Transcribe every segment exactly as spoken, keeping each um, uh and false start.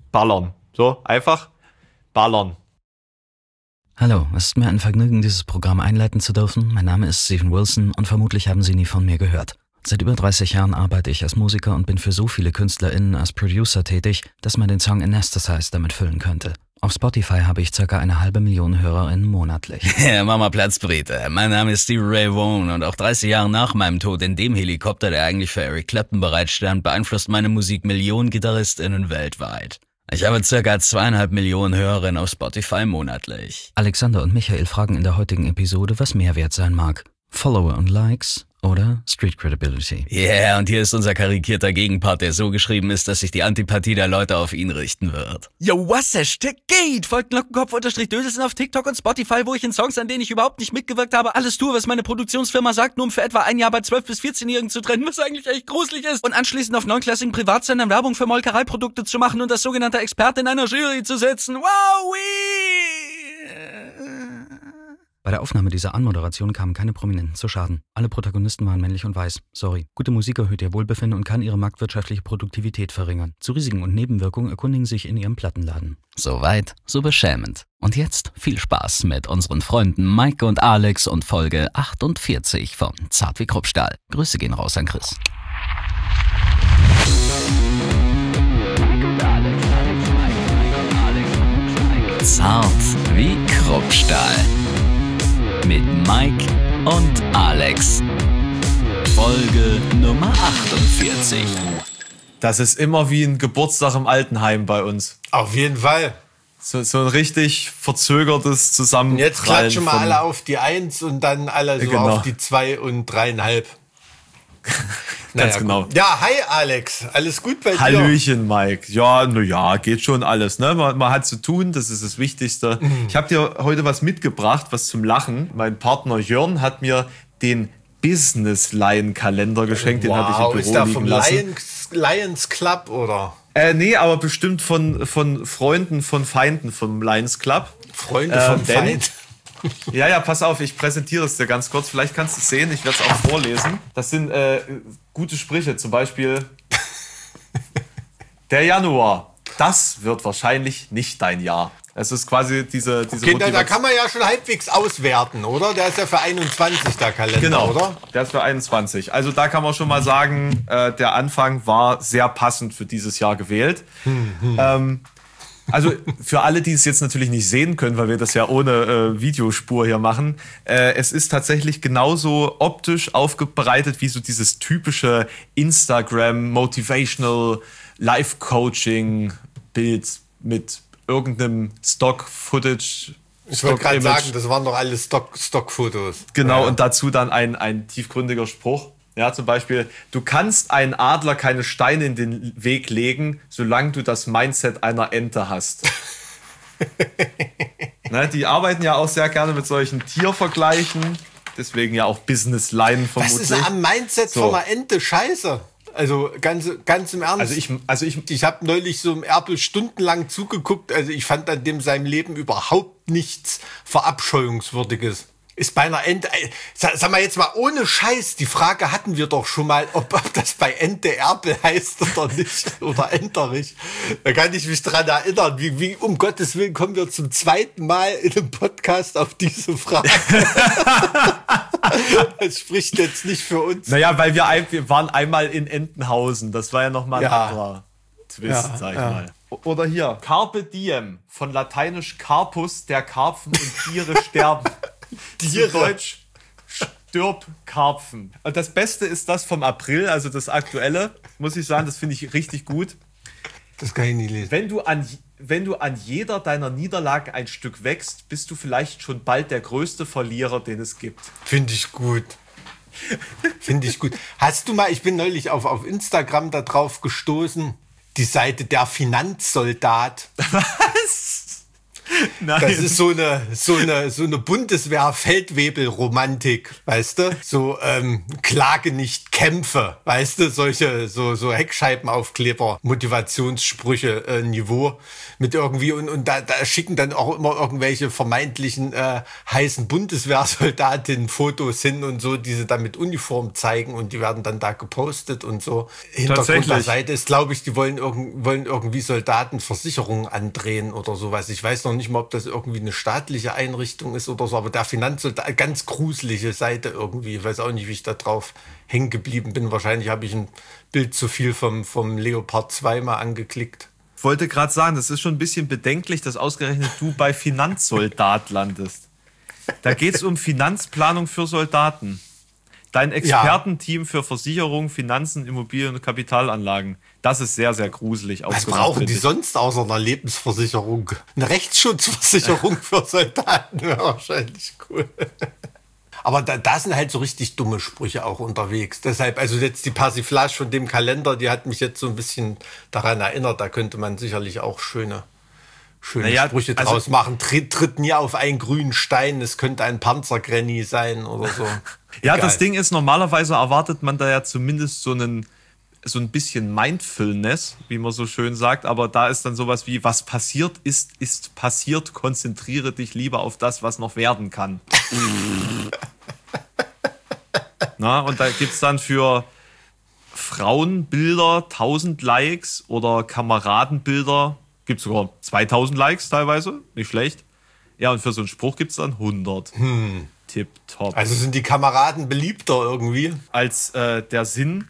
ballern. So, einfach ballern. Hallo, es ist mir ein Vergnügen, dieses Programm einleiten zu dürfen. Mein Name ist Steven Wilson und vermutlich haben Sie nie von mir gehört. Seit über dreißig Jahren arbeite ich als Musiker und bin für so viele KünstlerInnen als Producer tätig, dass man den Song Anesthetized damit füllen könnte. Auf Spotify habe ich circa eine halbe Million HörerInnen monatlich. Ja, Mama Platzbrete. Mein Name ist Stevie Ray Vaughan und auch dreißig Jahre nach meinem Tod in dem Helikopter, der eigentlich für Eric Clapton bereitstand, beeinflusst meine Musik Millionen GitarristInnen weltweit. Ich habe circa zweieinhalb Millionen Hörerinnen auf Spotify monatlich. Alexander und Michael fragen in der heutigen Episode, was mehr wert sein mag. Follower und Likes oder Street Credibility. Yeah, und hier ist unser karikierter Gegenpart, der so geschrieben ist, dass sich die Antipathie der Leute auf ihn richten wird. Yo, was der Stück geht? Folgt Glockenkopf-Dödelsen auf TikTok und Spotify, wo ich in Songs, an denen ich überhaupt nicht mitgewirkt habe, alles tue, was meine Produktionsfirma sagt, nur um für etwa ein Jahr bei zwölf- bis vierzehnjährigen zu trennen, was eigentlich echt gruselig ist. Und anschließend auf neunklassigen Privatsendern Werbung für Molkereiprodukte zu machen und als sogenannter Experte in einer Jury zu sitzen. Wow! Bei der Aufnahme dieser Anmoderation kamen keine Prominenten zu Schaden. Alle Protagonisten waren männlich und weiß. Sorry. Gute Musik erhöht ihr Wohlbefinden und kann ihre marktwirtschaftliche Produktivität verringern. Zu Risiken und Nebenwirkungen erkundigen sich in ihrem Plattenladen. Soweit, so beschämend. Und jetzt viel Spaß mit unseren Freunden Mike und Alex und Folge achtundvierzig von Zart wie Kruppstahl. Grüße gehen raus an Chris. Zart wie Kruppstahl. Mit Mike und Alex. Folge Nummer achtundvierzig. Das ist immer wie ein Geburtstag im Altenheim bei uns. Auf jeden Fall. So, so ein richtig verzögertes Zusammenprallen. Und jetzt klatschen wir alle auf die Eins und dann alle so genau. auf die Zwei und dreieinhalb. Ganz naja, genau. Gut. Ja, hi Alex. Alles gut bei dir? Hallöchen, Mike. Ja, na ja, geht schon alles. Ne? Man, man hat zu tun, das ist das Wichtigste. Mhm. Ich habe dir heute was mitgebracht, was zum Lachen. Mein Partner Jörn hat mir den Business-Lion-Kalender geschenkt. Wow, den habe ich im Büro ist der liegen vom lassen. Lions, Lions Club, oder? Äh, nee, aber bestimmt von, von Freunden, von Feinden vom Lions Club. Freunde äh, vom denn, Feind. Ja, ja, pass auf, ich präsentiere es dir ganz kurz. Vielleicht kannst du es sehen, ich werde es auch vorlesen. Das sind äh, gute Sprüche, zum Beispiel der Januar, das wird wahrscheinlich nicht dein Jahr. Es ist quasi diese, diese okay, da, da kann man ja schon halbwegs auswerten, oder? Der ist ja für einundzwanzig der Kalender, genau, oder? Der ist für einundzwanzig. Also da kann man schon mal sagen, äh, der Anfang war sehr passend für dieses Jahr gewählt. Hm, hm. Ähm, Also für alle, die es jetzt natürlich nicht sehen können, weil wir das ja ohne äh, Videospur hier machen, äh, es ist tatsächlich genauso optisch aufbereitet wie so dieses typische Instagram Motivational Life Coaching Bild mit irgendeinem Stock-Footage. Ich wollte gerade sagen, das waren doch alles Stock, Stockfotos. Genau, ja. Und dazu dann ein, ein tiefgründiger Spruch. Ja, zum Beispiel, du kannst einen Adler keine Steine in den Weg legen, solange du das Mindset einer Ente hast. Ne, die arbeiten ja auch sehr gerne mit solchen Tiervergleichen, deswegen ja auch Business Line vermutlich. Was ist am Mindset so. Von einer Ente scheiße? Also ganz, ganz im Ernst. Also ich, also ich, ich habe neulich so im Erpel stundenlang zugeguckt, also ich fand an dem seinem Leben überhaupt nichts Verabscheuungswürdiges. Ist bei einer Ente, sag mal jetzt mal ohne Scheiß, die Frage hatten wir doch schon mal, ob, ob das bei Ente Erpel heißt oder nicht, oder Enterich. Da kann ich mich dran erinnern, wie, wie um Gottes Willen kommen wir zum zweiten Mal in einem Podcast auf diese Frage. Das spricht jetzt nicht für uns. Naja, weil wir, ein, wir waren einmal in Entenhausen, das war ja nochmal ein ja. anderer Twist, ja, sag ich ja. mal. Oder hier, Carpe Diem, von lateinisch Carpus, der Karpfen und Tiere sterben. Tiere. Zu Deutsch, stirb Karpfen. Und das Beste ist das vom April, also das aktuelle, muss ich sagen, das finde ich richtig gut. Das kann ich nie lesen. Wenn du, an, wenn du an jeder deiner Niederlagen ein Stück wächst, bist du vielleicht schon bald der größte Verlierer, den es gibt. Finde ich gut. Finde ich gut. Hast du mal, ich bin neulich auf, auf Instagram da drauf gestoßen, die Seite der Finanzsoldat. Was? Nein. Das ist so eine, so eine, so eine Bundeswehr-Feldwebel-Romantik, weißt du? So, ähm, Klage nicht, kämpfe, weißt du? Solche, so, so Heckscheibenaufkleber, Motivationssprüche, äh, Niveau mit irgendwie und, und da, da schicken dann auch immer irgendwelche vermeintlichen, äh, heißen Bundeswehrsoldatinnen Fotos hin und so, die sie dann mit Uniform zeigen und die werden dann da gepostet und so. Hintergrund der Seite ist, glaube ich, die wollen, irg- wollen irgendwie Soldatenversicherungen andrehen oder sowas. Ich weiß noch nicht mal, ob das irgendwie eine staatliche Einrichtung ist oder so, aber der Finanzsoldat, ganz gruselige Seite irgendwie. Ich weiß auch nicht, wie ich da drauf hängen geblieben bin. Wahrscheinlich habe ich ein Bild zu viel vom, vom Leopard zwei mal angeklickt. Ich wollte gerade sagen, das ist schon ein bisschen bedenklich, dass ausgerechnet du bei Finanzsoldat landest. Da geht es um Finanzplanung für Soldaten. Dein Expertenteam für Versicherung, Finanzen, Immobilien und Kapitalanlagen. Das ist sehr, sehr gruselig. Was brauchen die sonst außer einer Lebensversicherung? Eine Rechtsschutzversicherung für Soldaten wäre wahrscheinlich cool. Aber da, da sind halt so richtig dumme Sprüche auch unterwegs. Deshalb, also jetzt die Persiflage von dem Kalender, die hat mich jetzt so ein bisschen daran erinnert. Da könnte man sicherlich auch schöne, schöne naja, Sprüche also, draus machen. Tritt, tritt nie auf einen grünen Stein, es könnte ein Panzergranny sein oder so. Ja, Egal. das Ding ist, normalerweise erwartet man da ja zumindest so einen so ein bisschen Mindfulness, wie man so schön sagt, aber da ist dann sowas wie, was passiert ist, ist passiert, konzentriere dich lieber auf das, was noch werden kann. Na, und da gibt es dann für Frauenbilder tausend Likes oder Kameradenbilder, gibt es sogar zweitausend Likes teilweise, nicht schlecht. Ja, und für so einen Spruch gibt es dann hundert. Hm. Tipptopp. Also sind die Kameraden beliebter irgendwie? Als äh, der Sinn.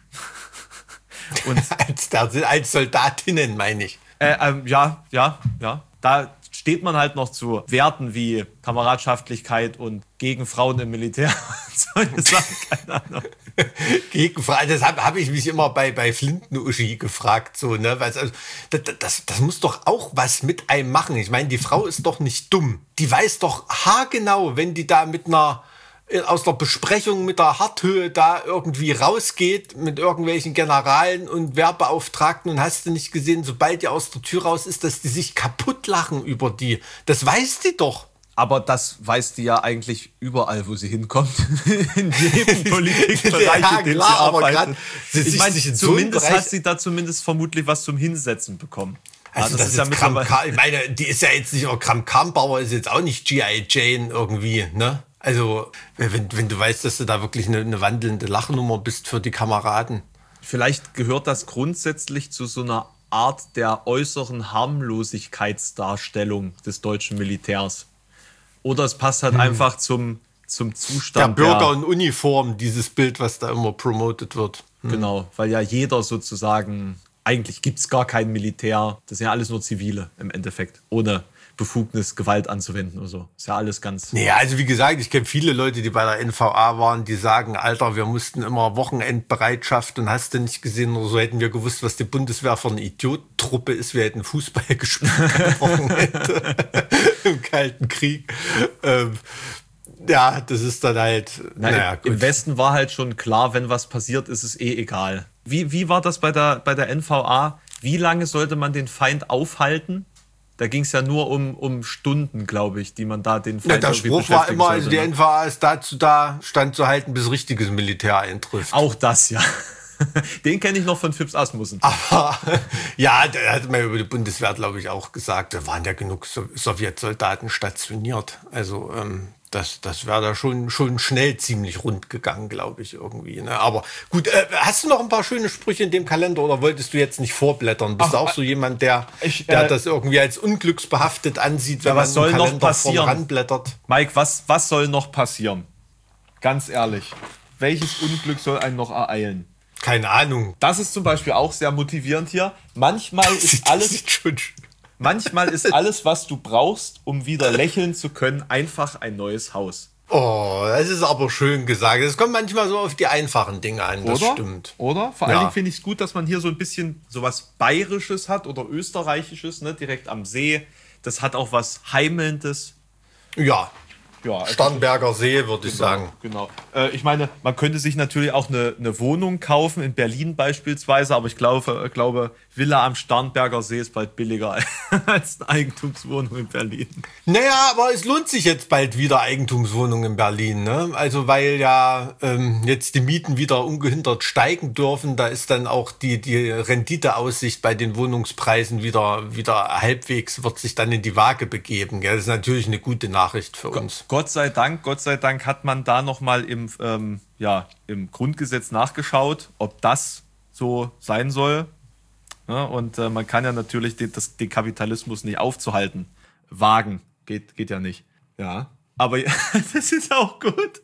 Und als, der, als Soldatinnen, meine ich. Äh, ähm, ja, ja, ja. Da steht man halt noch zu Werten wie Kameradschaftlichkeit und gegen Frauen im Militär. Solche Sachen, keine Ahnung. Gegen Frauen, das habe hab ich mich immer bei, bei Flinten-Uschi gefragt. So, ne? Weil, also, das, das, das muss doch auch was mit einem machen. Ich meine, die Frau ist doch nicht dumm. Die weiß doch haargenau, wenn die da mit einer aus der Besprechung mit der Harthöhe da irgendwie rausgeht mit irgendwelchen Generalen und Wehrbeauftragten und hast du nicht gesehen, sobald die aus der Tür raus ist, dass die sich kaputt lachen über die. Das weiß die doch. Aber das weiß die ja eigentlich überall, wo sie hinkommt. In jedem Politikbereich, ja, in dem klar, sie aber arbeitet. Sie Ich meine, so zumindest Bereich, hat sie da zumindest vermutlich was zum Hinsetzen bekommen. Also ja, das, das ist ist ja Kram, mittlerweile. ich meine, die ist ja jetzt nicht, Kram Karrenbauer ist jetzt auch nicht G I Jane irgendwie, ne? Also, wenn, wenn du weißt, dass du da wirklich eine, eine wandelnde Lachnummer bist für die Kameraden. Vielleicht gehört das grundsätzlich zu so einer Art der äußeren Harmlosigkeitsdarstellung des deutschen Militärs. Oder es passt halt hm. einfach zum, zum Zustand der Bürger in Uniform, dieses Bild, was da immer promotet wird. Hm. Genau, weil ja jeder sozusagen, eigentlich gibt es gar kein Militär, das sind ja alles nur Zivile im Endeffekt, ohne Befugnis, Gewalt anzuwenden oder so. Ist ja alles ganz... Nee, also wie gesagt, ich kenne viele Leute, die bei der N V A waren, die sagen, Alter, wir mussten immer Wochenendbereitschaft und hast du nicht gesehen oder so, hätten wir gewusst, was die Bundeswehr für eine Idiotentruppe ist. Wir hätten Fußball gespielt am Wochenende im Kalten Krieg. Ähm, ja, das ist dann halt... Na, naja, im, Im Westen war halt schon klar, wenn was passiert, ist es eh egal. Wie, wie war das bei der, bei der N V A? Wie lange sollte man den Feind aufhalten? Da ging es ja nur um, um Stunden, glaube ich, die man da den Feind ja, der Spruch war immer, sollte, also die ne? N V A ist dazu da, standzuhalten, bis richtiges Militär eintrifft. Auch das, ja. Den kenne ich noch von Phipps Asmussen. Aber ja, der hat mir über die Bundeswehr, glaube ich, auch gesagt, da waren ja genug so- Sowjetsoldaten stationiert. Also ähm, das, das wäre da schon, schon schnell ziemlich rund gegangen, glaube ich, irgendwie. Ne? Aber gut, äh, hast du noch ein paar schöne Sprüche in dem Kalender oder wolltest du jetzt nicht vorblättern? Bist Ach, du auch so jemand, der, ich, der äh, das irgendwie als unglücksbehaftet ansieht, wenn Ja, was man soll im noch Kalender passieren? voranblättert? Mike, was, was soll noch passieren? Ganz ehrlich. Welches Unglück soll einen noch ereilen? Keine Ahnung. Das ist zum Beispiel auch sehr motivierend hier. Manchmal ist Das alles... sieht schon schön. Manchmal ist alles, was du brauchst, um wieder lächeln zu können, einfach ein neues Haus. Oh, das ist aber schön gesagt. Es kommt manchmal so auf die einfachen Dinge an, das Oder? stimmt. Oder? Vor Ja. allen Dingen finde ich es gut, dass man hier so ein bisschen sowas Bayerisches hat oder Österreichisches, ne, direkt am See. Das hat auch was Heimelndes. Ja, Ja, also Starnberger See, würde ich genau, sagen. Genau. Äh, ich meine, man könnte sich natürlich auch eine, eine Wohnung kaufen, in Berlin beispielsweise, aber ich glaube, äh, glaube, Villa am Starnberger See ist bald billiger als eine Eigentumswohnung in Berlin. Naja, aber es lohnt sich jetzt bald wieder Eigentumswohnung in Berlin, ne? Also weil ja ähm, jetzt die Mieten wieder ungehindert steigen dürfen, da ist dann auch die, die Renditeaussicht bei den Wohnungspreisen wieder, wieder halbwegs, wird sich dann in die Waage begeben. Gell? Das ist natürlich eine gute Nachricht für uns. Gott sei Dank, Gott sei Dank hat man da nochmal im, ähm, ja, im Grundgesetz nachgeschaut, ob das so sein soll. Ja, und äh, man kann ja natürlich den, das, den Kapitalismus nicht aufzuhalten wagen. Geht, geht ja nicht. Ja. Aber das ist auch gut.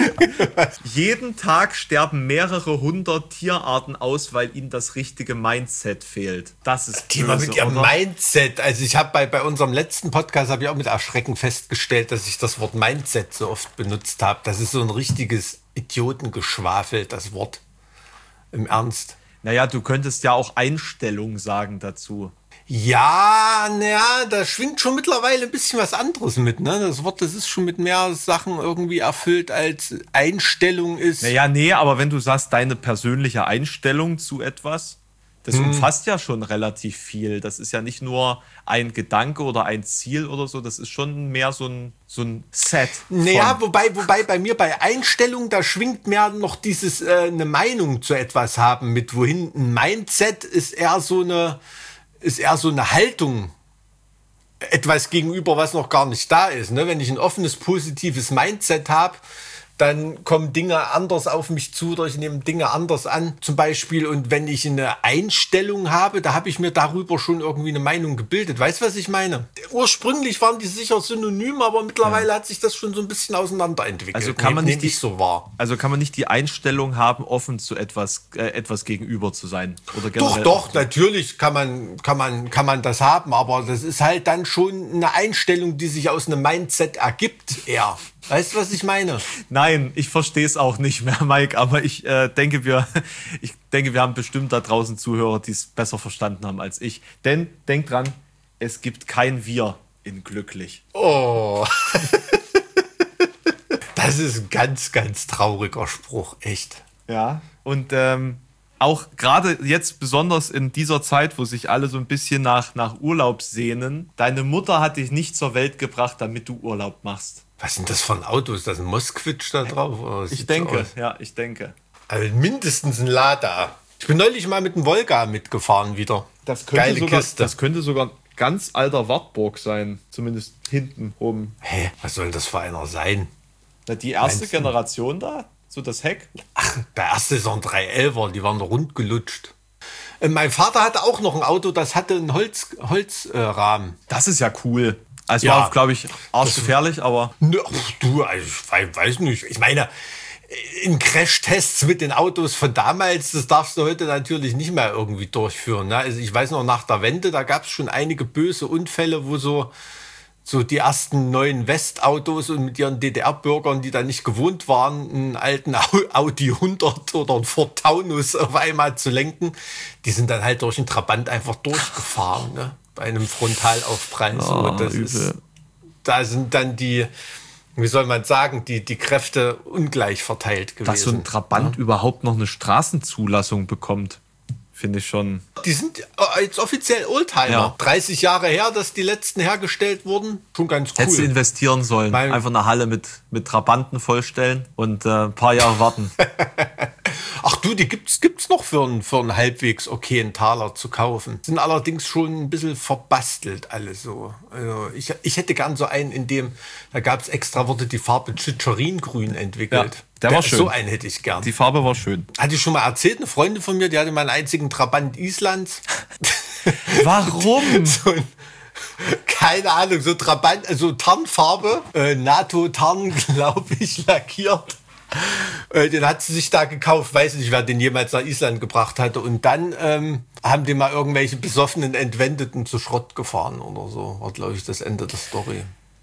Jeden Tag sterben mehrere hundert Tierarten aus, weil ihnen das richtige Mindset fehlt. Das ist Thema böse, mit ihrem oder? Mindset. Also ich habe bei, bei unserem letzten Podcast habe ich auch mit Erschrecken festgestellt, dass ich das Wort Mindset so oft benutzt habe. Das ist so ein richtiges Idiotengeschwafel, das Wort. Im Ernst. Naja, du könntest ja auch Einstellung sagen dazu. Ja, naja, da schwingt schon mittlerweile ein bisschen was anderes mit, ne? Das Wort, das ist schon mit mehr Sachen irgendwie erfüllt, als Einstellung ist. Naja, nee, aber wenn du sagst, deine persönliche Einstellung zu etwas, das hm. umfasst ja schon relativ viel. Das ist ja nicht nur ein Gedanke oder ein Ziel oder so, das ist schon mehr so ein, so ein Set. Naja, wobei, wobei bei mir bei Einstellung, da schwingt mehr noch dieses äh, eine Meinung zu etwas haben mit, wohin ein Mindset ist eher so eine ist eher so eine Haltung etwas gegenüber, was noch gar nicht da ist. Ne? Wenn ich ein offenes, positives Mindset habe, dann kommen Dinge anders auf mich zu oder ich nehme Dinge anders an zum Beispiel. Und wenn ich eine Einstellung habe, da habe ich mir darüber schon irgendwie eine Meinung gebildet. Weißt du, was ich meine? Ursprünglich waren die sicher synonym, aber mittlerweile ja. hat sich das schon so ein bisschen auseinanderentwickelt. Also kann man nicht, nicht die, so wahr. Also kann man nicht die Einstellung haben, offen zu etwas, äh, etwas gegenüber zu sein? Oder doch, doch, natürlich kann man, kann, man, kann man das haben, aber das ist halt dann schon eine Einstellung, die sich aus einem Mindset ergibt eher. Weißt du, was ich meine? Nein, ich verstehe es auch nicht mehr, Mike, aber ich, äh, denke, wir, ich denke, wir haben bestimmt da draußen Zuhörer, die es besser verstanden haben als ich. Denn, denk dran, es gibt kein Wir in glücklich. Oh. Das ist ein ganz, ganz trauriger Spruch, echt. Ja, und ähm, auch gerade jetzt besonders in dieser Zeit, wo sich alle so ein bisschen nach, nach Urlaub sehnen, deine Mutter hat dich nicht zur Welt gebracht, damit du Urlaub machst. Was sind das für ein Auto? Ist das ein Moskvitsch da drauf? Oder ich denke, so ja, ich denke. Also mindestens ein Lada. Ich bin neulich mal mit dem Volga mitgefahren wieder. Das könnte, Geile sogar, Kiste. das könnte sogar ein ganz alter Wartburg sein. Zumindest hinten oben. Hä, was soll das für einer sein? Na, die erste Meinst du? Generation da? So das Heck? Ach, der erste ist ein drei elfer, die waren rund gelutscht. Äh, mein Vater hatte auch noch ein Auto, das hatte einen Holzrahmen. Holz, äh, Rahmen. Das ist ja cool. Also Ja. war, glaube ich, arschgefährlich, aber... Nö, ach, du, also ich wei- weiß nicht. Ich meine, in Crashtests mit den Autos von damals, das darfst du heute natürlich nicht mehr irgendwie durchführen. Ne? Also ich weiß noch, nach der Wende, da gab es schon einige böse Unfälle, wo so, so die ersten neuen Westautos und mit ihren D D R-Bürgern, die da nicht gewohnt waren, einen alten Au- Audi hundert oder einen Ford Taunus auf einmal zu lenken, die sind dann halt durch den Trabant einfach durchgefahren, ne? Bei einem Frontalaufprall. So, Oh, das übel. ist, da sind dann die, wie soll man sagen, die, die Kräfte ungleich verteilt gewesen. Dass so ein Trabant ja. überhaupt noch eine Straßenzulassung bekommt, finde ich schon... Die sind jetzt offiziell Oldtimer. Ja. dreißig Jahre her, dass die letzten hergestellt wurden. Schon ganz cool. Hättest du investieren sollen. Mein- Einfach eine Halle mit, mit Trabanten vollstellen und äh, ein paar Jahre warten. Ach du, die gibt's, gibt's noch für einen, für einen halbwegs okayen Taler zu kaufen. Sind allerdings schon ein bisschen verbastelt alle so. Also ich, ich hätte gern so einen, in dem, da gab's extra, wurde die Farbe Cicerin-Grün entwickelt. Ja, der war schön. So einen hätte ich gern. Die Farbe war schön. Hatte ich schon mal erzählt, eine Freundin von mir, die hatte meinen einzigen Trabant Islands. Warum? so ein, keine Ahnung, so Trabant, also Tarnfarbe, äh, NATO-Tarn, glaube ich, lackiert. Äh, den hat sie sich da gekauft, weiß nicht, wer den jemals nach Island gebracht hatte. Und dann ähm, haben die mal irgendwelche besoffenen Entwendeten zu Schrott gefahren oder so. War, glaube ich, das Ende der Story.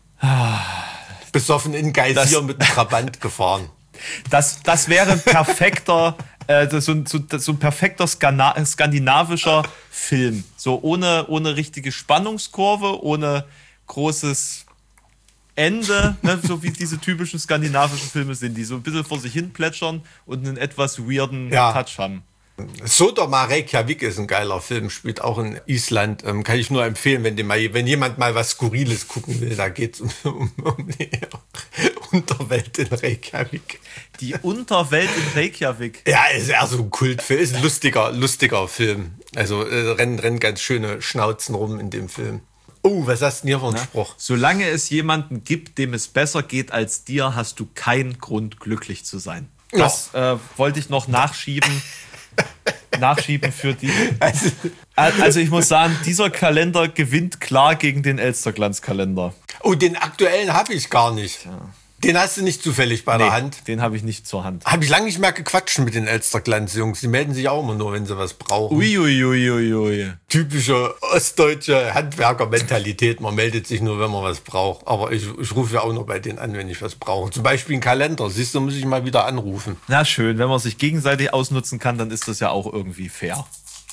Besoffen in Geysir mit einem Trabant gefahren. Das, das wäre ein perfekter, äh, so, ein- so, so ein perfekter Skana skandinavischer Film. So ohne, ohne richtige Spannungskurve, ohne großes Ende, ne, so wie diese typischen skandinavischen Filme sind, die so ein bisschen vor sich hin plätschern und einen etwas weirden ja. Touch haben. Sodoma Reykjavik ist ein geiler Film, spielt auch in Island. Ähm, kann ich nur empfehlen, wenn, mal, wenn jemand mal was Skurriles gucken will. Da geht es um, um, um die Unterwelt in Reykjavik. Die Unterwelt in Reykjavik? Ja, ist eher so ein Kultfilm. Ist ein lustiger, lustiger Film. Also äh, rennen, rennen ganz schöne Schnauzen rum in dem Film. Oh, was hast du denn hier für einen Spruch? Solange es jemanden gibt, dem es besser geht als dir, hast du keinen Grund, glücklich zu sein. Das ja. äh, wollte ich noch nachschieben. Nachschieben für die. Also, also ich muss sagen, dieser Kalender gewinnt klar gegen den Elsterglanzkalender. Oh, den aktuellen habe ich gar nicht. Ja. Den hast du nicht zufällig bei nee, der Hand? Den habe ich nicht zur Hand. Habe ich lange nicht mehr gequatscht mit den Elsterglanz-Jungs. Die melden sich auch immer nur, wenn sie was brauchen. Uiuiuiui. Ui, ui, ui. Typische ostdeutsche Handwerkermentalität. Man meldet sich nur, wenn man was braucht. Aber ich, ich rufe ja auch nur bei denen an, wenn ich was brauche. Zum Beispiel einen Kalender. Siehst du, muss ich mal wieder anrufen. Na schön, wenn man sich gegenseitig ausnutzen kann, dann ist das ja auch irgendwie fair.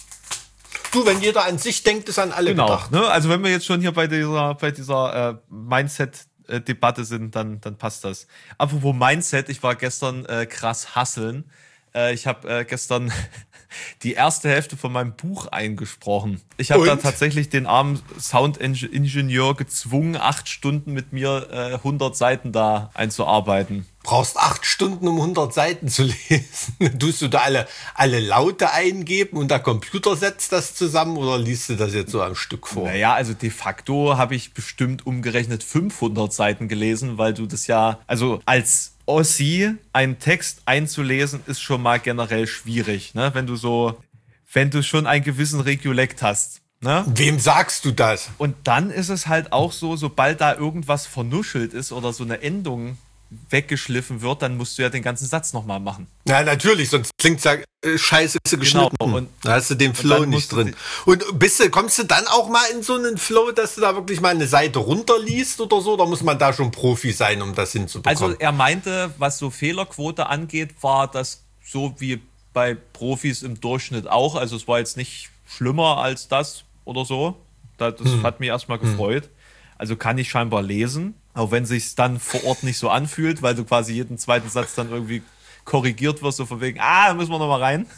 Du, wenn jeder an sich denkt, ist an alle genau, gedacht. Ne? Also wenn wir jetzt schon hier bei dieser, bei dieser äh, Mindset Debatte sind, dann, dann passt das. Apropos Mindset, ich war gestern äh, krass hasseln. Äh, ich habe äh, gestern die erste Hälfte von meinem Buch eingesprochen. Ich habe da tatsächlich den armen Soundingenieur gezwungen, acht Stunden mit mir äh, hundert Seiten da einzuarbeiten. Brauchst acht Stunden, um hundert Seiten zu lesen. Tust du da alle, alle Laute eingeben und der Computer setzt das zusammen oder liest du das jetzt so am Stück vor? Naja, also de facto habe ich bestimmt umgerechnet fünfhundert Seiten gelesen, weil du das ja, also als Ossi einen Text einzulesen, ist schon mal generell schwierig, ne? Wenn du so, wenn du schon einen gewissen Regiolekt hast. Ne? Wem sagst du das? Und dann ist es halt auch so, sobald da irgendwas vernuschelt ist oder so eine Endung weggeschliffen wird, dann musst du ja den ganzen Satz nochmal machen. Ja, natürlich, sonst klingt's ja äh, scheiße geschnitten. Genau. Und da hast du den Flow nicht drin. Und bist du, kommst du dann auch mal in so einen Flow, dass du da wirklich mal eine Seite runterliest oder so? Da muss man da schon Profi sein, um das hinzubekommen? Also er meinte, was so Fehlerquote angeht, war das so wie bei Profis im Durchschnitt auch. Also es war jetzt nicht schlimmer als das oder so. Das hm. hat mich erstmal gefreut. Hm. Also kann ich scheinbar lesen, auch wenn es sich dann vor Ort nicht so anfühlt, weil du quasi jeden zweiten Satz dann irgendwie korrigiert wirst, so von wegen, ah, müssen wir noch mal rein.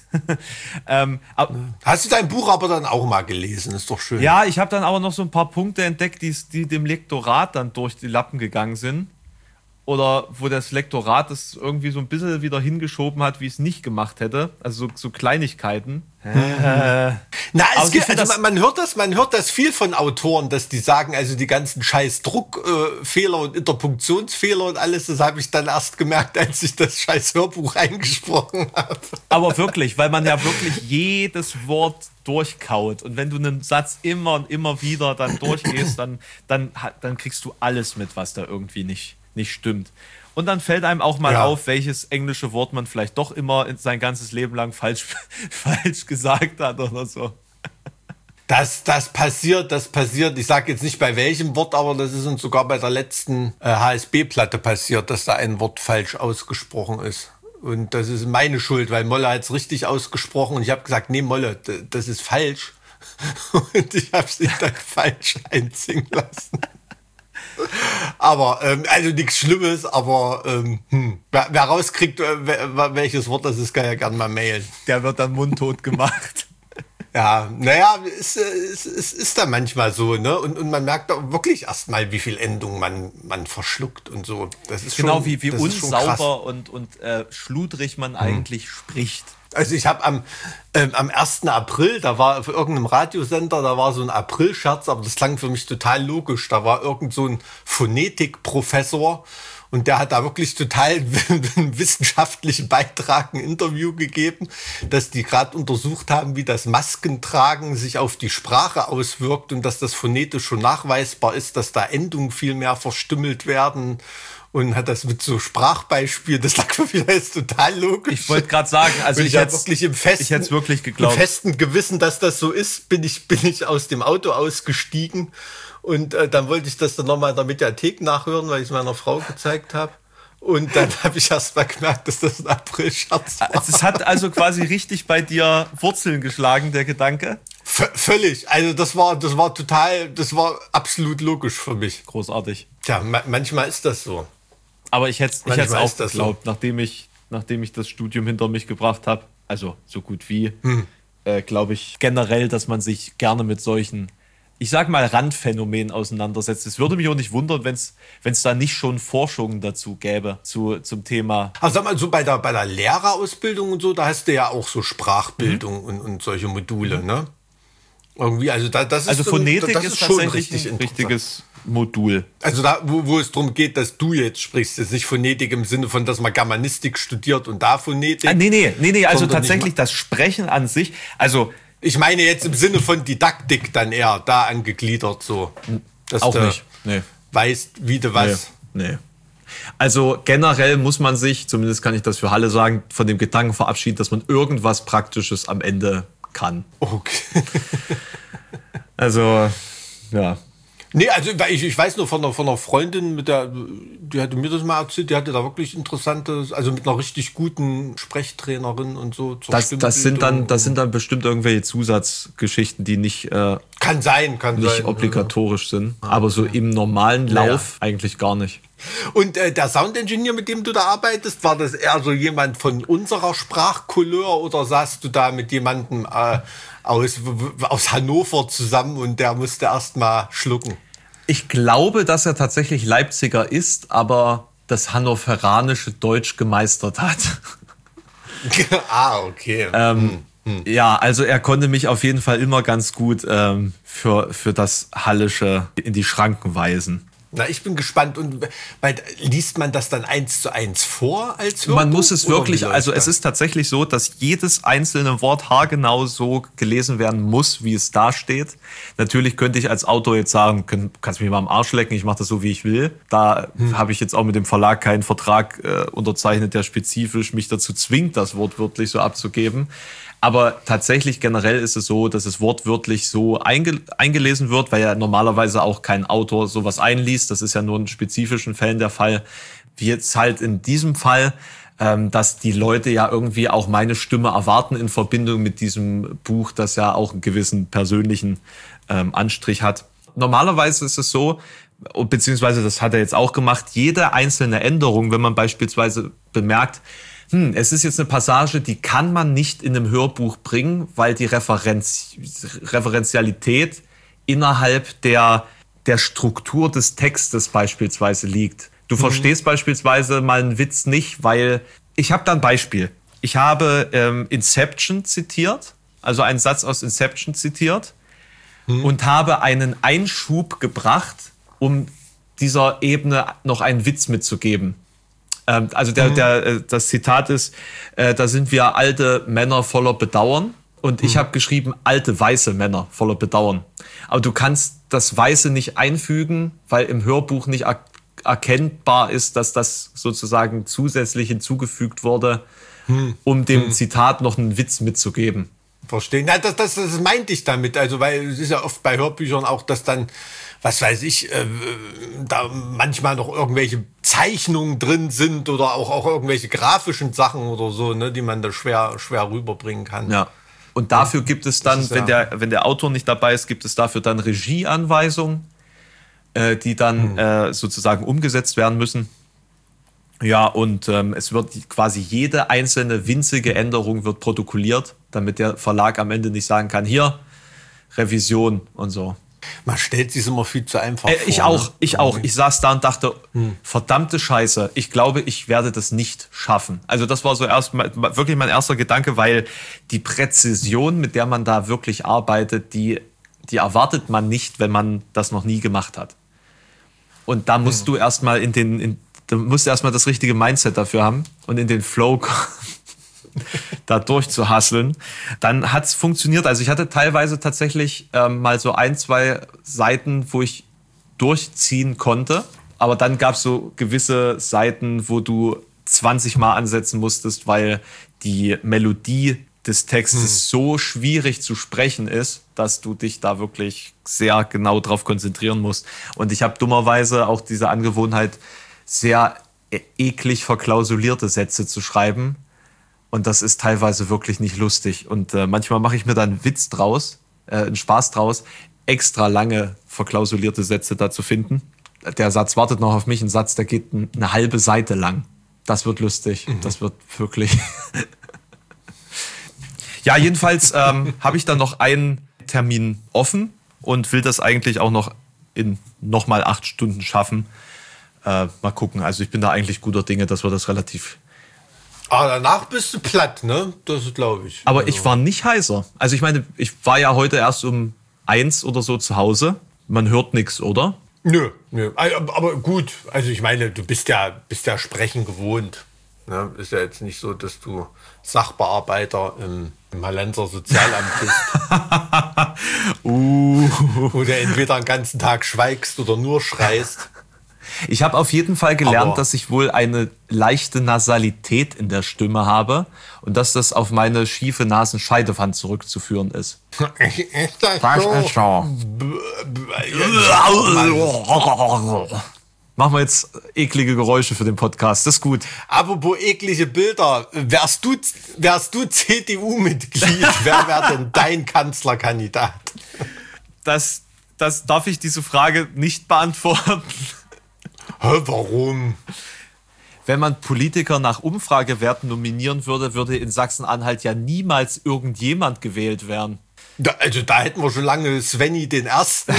ähm, Hast du dein Buch aber dann auch mal gelesen? Ist doch schön. Ja, ich habe dann aber noch so ein paar Punkte entdeckt, die, die dem Lektorat dann durch die Lappen gegangen sind. Oder wo das Lektorat es irgendwie so ein bisschen wieder hingeschoben hat, wie es nicht gemacht hätte. Also so, so Kleinigkeiten. Äh. Na, es gibt, also man, man hört das, man hört das viel von Autoren, dass die sagen, also die ganzen scheiß Druckfehler äh, und Interpunktionsfehler und alles, das habe ich dann erst gemerkt, als ich das scheiß Hörbuch eingesprochen habe. Aber wirklich, weil man ja wirklich jedes Wort durchkaut. Und wenn du einen Satz immer und immer wieder dann durchgehst, dann, dann, dann kriegst du alles mit, was da irgendwie nicht nicht stimmt. Und dann fällt einem auch mal ja. auf, welches englische Wort man vielleicht doch immer sein ganzes Leben lang falsch, falsch gesagt hat oder so. Das, das passiert, das passiert. Ich sage jetzt nicht bei welchem Wort, aber das ist uns sogar bei der letzten äh, H S B-Platte passiert, dass da ein Wort falsch ausgesprochen ist. Und das ist meine Schuld, weil Molle hat es richtig ausgesprochen und ich habe gesagt, nee Molle, das ist falsch. Und ich habe sie dann falsch einziehen lassen. Aber, ähm, also nichts Schlimmes, aber ähm, hm. wer, wer rauskriegt, äh, welches Wort das ist, kann ja gerne mal mailen. Der wird dann mundtot gemacht. Ja, naja, es, es, es ist da manchmal so, ne? Und, und man merkt auch wirklich erstmal, wie viel Endungen man, man verschluckt und so. Das ist genau, schon, wie, wie unsauber und, und äh, schludrig man hm. eigentlich spricht. Also ich habe am, ähm, am ersten April, da war auf irgendeinem Radiosender, da war so ein Aprilscherz, aber das klang für mich total logisch. Da war irgend so ein Phonetikprofessor und der hat da wirklich total einen wissenschaftlichen Beitrag, ein Interview gegeben, dass die gerade untersucht haben, wie das Maskentragen sich auf die Sprache auswirkt und dass das phonetisch schon nachweisbar ist, dass da Endungen viel mehr verstümmelt werden. Und hat das mit so Sprachbeispiel, das lag für mich jetzt total logisch. Ich wollte gerade sagen, also ich, ich hätte wirklich im festen, ich hätte es wirklich geglaubt. Im festen Gewissen, dass das so ist, bin ich, bin ich aus dem Auto ausgestiegen und äh, dann wollte ich das dann nochmal in der Mediathek nachhören, weil ich es meiner Frau gezeigt habe. Und dann habe ich erst mal gemerkt, dass das ein April-Scherz war. Es hat also quasi richtig bei dir Wurzeln geschlagen, der Gedanke? V- völlig. Also das war, das war total, das war absolut logisch für mich. Großartig. Tja, ma- manchmal ist das so. Aber ich hätte ich Manchmal auch ist das geglaubt, so. nachdem, ich, nachdem ich das Studium hinter mich gebracht habe, also so gut wie, hm. äh, glaube ich generell, dass man sich gerne mit solchen, ich sag mal, Randphänomenen auseinandersetzt. Es würde mich auch nicht wundern, wenn es da nicht schon Forschungen dazu gäbe, zu, zum Thema. Also sag mal, so bei der, bei der Lehrerausbildung und so, da hast du ja auch so Sprachbildung mhm. und, und solche Module, mhm. ne? Irgendwie, also da, das ist, also Phonetik das ist, ist schon tatsächlich richtig ein richtiges Modul. Also da, wo, wo es darum geht, dass du jetzt sprichst, ist nicht Phonetik im Sinne von, dass man Germanistik studiert und da Phonetik. Ah, nee, nee, nee, nee, also tatsächlich das Sprechen an sich, also ich meine jetzt im Sinne von Didaktik dann eher da angegliedert so. Dass auch du nicht, nee. weißt, wie du was. Nee, nee. Also generell muss man sich, zumindest kann ich das für Halle sagen, von dem Gedanken verabschieden, dass man irgendwas Praktisches am Ende kann. Okay. Also, ja. Nee, also ich, ich weiß nur von einer, von einer Freundin, mit der, die hatte mir das mal erzählt, die hatte da wirklich interessantes, also mit einer richtig guten Sprechtrainerin und so. Zur das, das, sind dann, das sind dann bestimmt irgendwelche Zusatzgeschichten, die nicht, äh, kann sein, kann nicht sein, obligatorisch ja. sind. Aber so im normalen Lauf ja. eigentlich gar nicht. Und äh, der Soundingenieur, mit dem du da arbeitest, war das eher so jemand von unserer Sprachcouleur oder saßt du da mit jemandem äh, aus, aus Hannover zusammen und der musste erst mal schlucken? Ich glaube, dass er tatsächlich Leipziger ist, aber das hannoveranische Deutsch gemeistert hat. Ah, okay. ähm, hm. Hm. Ja, also er konnte mich auf jeden Fall immer ganz gut ähm, für, für das Hallische in die Schranken weisen. Na, ich bin gespannt. Und weil, liest man das dann eins zu eins vor als Hörbuch? Man muss es wirklich, also es ist tatsächlich so, dass jedes einzelne Wort haargenau so gelesen werden muss, wie es da steht. Natürlich könnte ich als Autor jetzt sagen, kann, kannst mich mal am Arsch lecken, ich mache das so, wie ich will. Da hm. habe ich jetzt auch mit dem Verlag keinen Vertrag äh, unterzeichnet, der spezifisch mich dazu zwingt, das wortwörtlich so abzugeben. Aber tatsächlich generell ist es so, dass es wortwörtlich so einge- eingelesen wird, weil ja normalerweise auch kein Autor sowas einliest. Das ist ja nur in spezifischen Fällen der Fall. Wie jetzt halt in diesem Fall, ähm, dass die Leute ja irgendwie auch meine Stimme erwarten in Verbindung mit diesem Buch, das ja auch einen gewissen persönlichen ähm, Anstrich hat. Normalerweise ist es so, beziehungsweise das hat er jetzt auch gemacht, jede einzelne Änderung, wenn man beispielsweise bemerkt, Hm, es ist jetzt eine Passage, die kann man nicht in einem Hörbuch bringen, weil die Referenz, Referenzialität innerhalb der, der Struktur des Textes beispielsweise liegt. Du mhm. verstehst beispielsweise mal einen Witz nicht, weil ich habe da ein Beispiel. Ich habe ähm, Inception zitiert, also einen Satz aus Inception zitiert mhm. und habe einen Einschub gebracht, um dieser Ebene noch einen Witz mitzugeben. Also der, der, das Zitat ist, äh, da sind wir alte Männer voller Bedauern. Und ich mhm. habe geschrieben, alte weiße Männer voller Bedauern. Aber du kannst das Weiße nicht einfügen, weil im Hörbuch nicht er- erkennbar ist, dass das sozusagen zusätzlich hinzugefügt wurde, mhm. um dem mhm. Zitat noch einen Witz mitzugeben. Verstehen. Ja, das, das, das meinte ich damit. Also, weil es ist ja oft bei Hörbüchern auch, dass dann, was weiß ich, äh, da manchmal noch irgendwelche Zeichnungen drin sind oder auch, auch irgendwelche grafischen Sachen oder so, ne, die man da schwer, schwer rüberbringen kann. Ja. Und dafür ja. gibt es dann, ist, wenn, ja. der, wenn der Autor nicht dabei ist, gibt es dafür dann Regieanweisungen, äh, die dann hm. äh, sozusagen umgesetzt werden müssen. Ja, und ähm, es wird quasi jede einzelne winzige Änderung wird protokolliert, damit der Verlag am Ende nicht sagen kann, hier, Revision und so. Man stellt sich immer viel zu einfach äh, vor. Ich auch, ne? ich auch. Ich saß da und dachte, hm. verdammte Scheiße, ich glaube, ich werde das nicht schaffen. Also das war so erst mal, wirklich mein erster Gedanke, weil die Präzision, mit der man da wirklich arbeitet, die, die erwartet man nicht, wenn man das noch nie gemacht hat. Und da musst hm. du erstmal in den... In, Du musst erstmal das richtige Mindset dafür haben und in den Flow da durchzuhasseln. Dann hat es funktioniert. Also ich hatte teilweise tatsächlich ähm, mal so ein, zwei Seiten, wo ich durchziehen konnte. Aber dann gab es so gewisse Seiten, wo du zwanzig Mal ansetzen musstest, weil die Melodie des Textes hm. so schwierig zu sprechen ist, dass du dich da wirklich sehr genau drauf konzentrieren musst. Und ich habe dummerweise auch diese Angewohnheit, sehr e- eklig verklausulierte Sätze zu schreiben. Und das ist teilweise wirklich nicht lustig. Und äh, manchmal mache ich mir dann einen Witz draus, äh, einen Spaß draus, extra lange verklausulierte Sätze da zu finden. Der Satz wartet noch auf mich, ein Satz, der geht n- eine halbe Seite lang. Das wird lustig. Mhm. Das wird wirklich... Ja, jedenfalls ähm, habe ich dann noch einen Termin offen und will das eigentlich auch noch in nochmal acht Stunden schaffen. Äh, mal gucken. Also ich bin da eigentlich guter Dinge, dass wir das relativ... Aber danach bist du platt, ne? Das glaube ich. Aber also. ich war nicht heiser. Also ich meine, ich war ja heute erst um eins oder so zu Hause. Man hört nichts, oder? Nö, nö. Aber gut, also ich meine, du bist ja, bist ja sprechen gewohnt. Ne? Ist ja jetzt nicht so, dass du Sachbearbeiter im, im Hallenser Sozialamt bist. uh. Wo du entweder den ganzen Tag schweigst oder nur schreist. Ich habe auf jeden Fall gelernt, Aber dass ich wohl eine leichte Nasalität in der Stimme habe und dass das auf meine schiefe Nasenscheidewand zurückzuführen ist. Ist das Das so? ist so. Machen wir jetzt eklige Geräusche für den Podcast. Das ist gut. Apropos eklige Bilder. Wärst du, wärst du C D U-Mitglied, wer wäre denn dein Kanzlerkandidat? Das, das darf ich diese Frage nicht beantworten. Hä, warum? Wenn man Politiker nach Umfragewerten nominieren würde, würde in Sachsen-Anhalt ja niemals irgendjemand gewählt werden. Da, also da hätten wir schon lange Svenny den Ersten.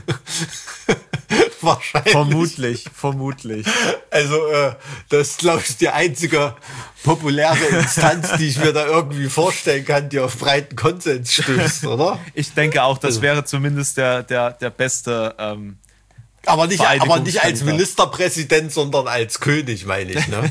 Wahrscheinlich. Vermutlich, vermutlich. Also äh, das ist, glaube ich, die einzige populäre Instanz, die ich mir da irgendwie vorstellen kann, die auf breiten Konsens stößt, oder? Ich denke auch, das Also. wäre zumindest der, der, der beste... Ähm, Aber nicht, aber nicht als Vereinigungskandidat. Ministerpräsident, sondern als König, meine ich, ne?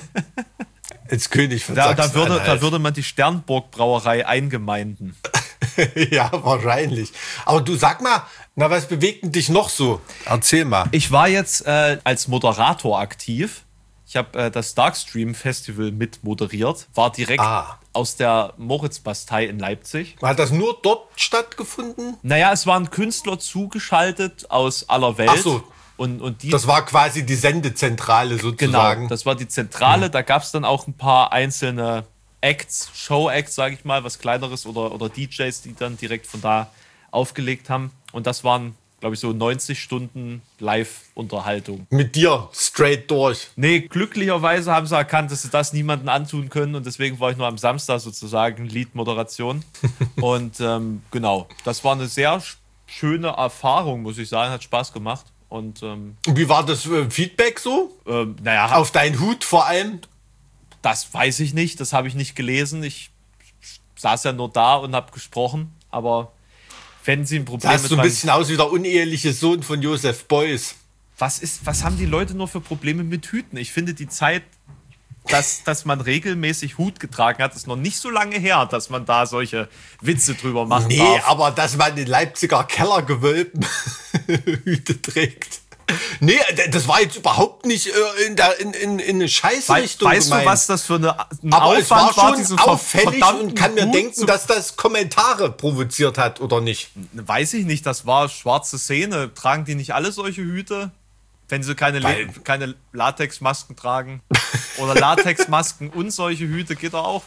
Als König von da, da, würde, Sachsen-Anhalt. da würde man die Sternburg-Brauerei eingemeinden. Ja, wahrscheinlich. Aber du, sag mal, na, was bewegt denn dich noch so? Erzähl mal. Ich war jetzt äh, als Moderator aktiv. Ich habe äh, das Darkstream Festival mit moderiert. War direkt Ah. aus der Moritzbastei in Leipzig. Hat das nur dort stattgefunden? Naja, es waren Künstler zugeschaltet aus aller Welt. Ach so. Und, und die, Das war quasi die Sendezentrale genau, sozusagen. das war die Zentrale. Da gab es dann auch ein paar einzelne Acts, Show-Acts, sage ich mal, was Kleineres oder, oder D Js, die dann direkt von da aufgelegt haben. Und das waren, glaube ich, so neunzig Stunden Live-Unterhaltung. Mit dir straight durch. Nee, glücklicherweise haben sie erkannt, dass sie das niemandem antun können und deswegen war ich nur am Samstag sozusagen Lead-Moderation. Und ähm, genau, das war eine sehr sch- schöne Erfahrung, muss ich sagen, hat Spaß gemacht. Und ähm, Wie war das äh, Feedback so? ähm, naja, Auf deinen Hut vor allem? das weiß ich nicht, das habe ich nicht gelesen. Ich saß ja nur da und habe gesprochen, aber wenn sie ein Problem Sahst mit so ein meinem- bisschen aus wie der uneheliche Sohn von Josef Beuys. was ist, was haben die Leute nur für Probleme mit Hüten? Ich finde die Zeit, dass, dass man regelmäßig Hut getragen hat, ist noch nicht so lange her, dass man da solche Witze drüber machen Nee, darf. aber dass man in Leipziger Kellergewölben Hüte trägt. Nee, d- das war jetzt überhaupt nicht äh, in, der, in, in, in eine Wei- Scheißrichtung weißt gemeint. du, was das für eine, ein Aber es war Aufwand war, schon diesen ver- auffällig verdammten und kann mir Hut denken, zu- dass das Kommentare provoziert hat, oder nicht? Weiß ich nicht, das war schwarze Szene. Tragen die nicht alle solche Hüte? Wenn sie keine, Weil- Le- keine Latexmasken tragen. Oder Latexmasken und solche Hüte geht doch auch.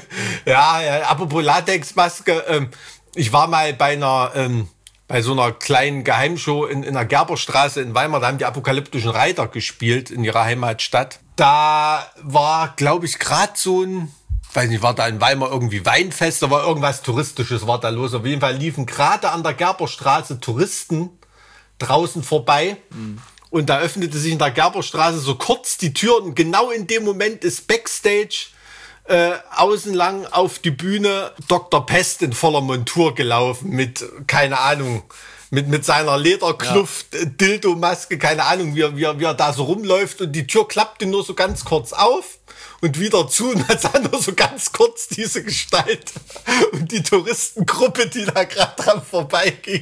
Ja, ja, apropos Latexmaske, ähm, ich war mal bei einer, ähm, bei so einer kleinen Geheimshow in, in der Gerberstraße in Weimar, da haben die Apokalyptischen Reiter gespielt in ihrer Heimatstadt. Da war, glaube ich, gerade so ein, weiß nicht, war da in Weimar irgendwie Weinfest, da war irgendwas Touristisches, war da los. Auf jeden Fall liefen gerade an der Gerberstraße Touristen draußen vorbei. Und da öffnete sich in der Gerberstraße so kurz die Tür und genau in dem Moment ist Backstage äh, außen lang auf die Bühne Doktor Pest in voller Montur gelaufen mit, keine Ahnung, mit, mit seiner Lederkluft, ja. Dildo-Maske, keine Ahnung, wie er, wie, er, wie er da so rumläuft und die Tür klappte nur so ganz kurz auf und wieder zu und dann sah nur so ganz kurz diese Gestalt und die Touristengruppe, die da gerade dran vorbeiging,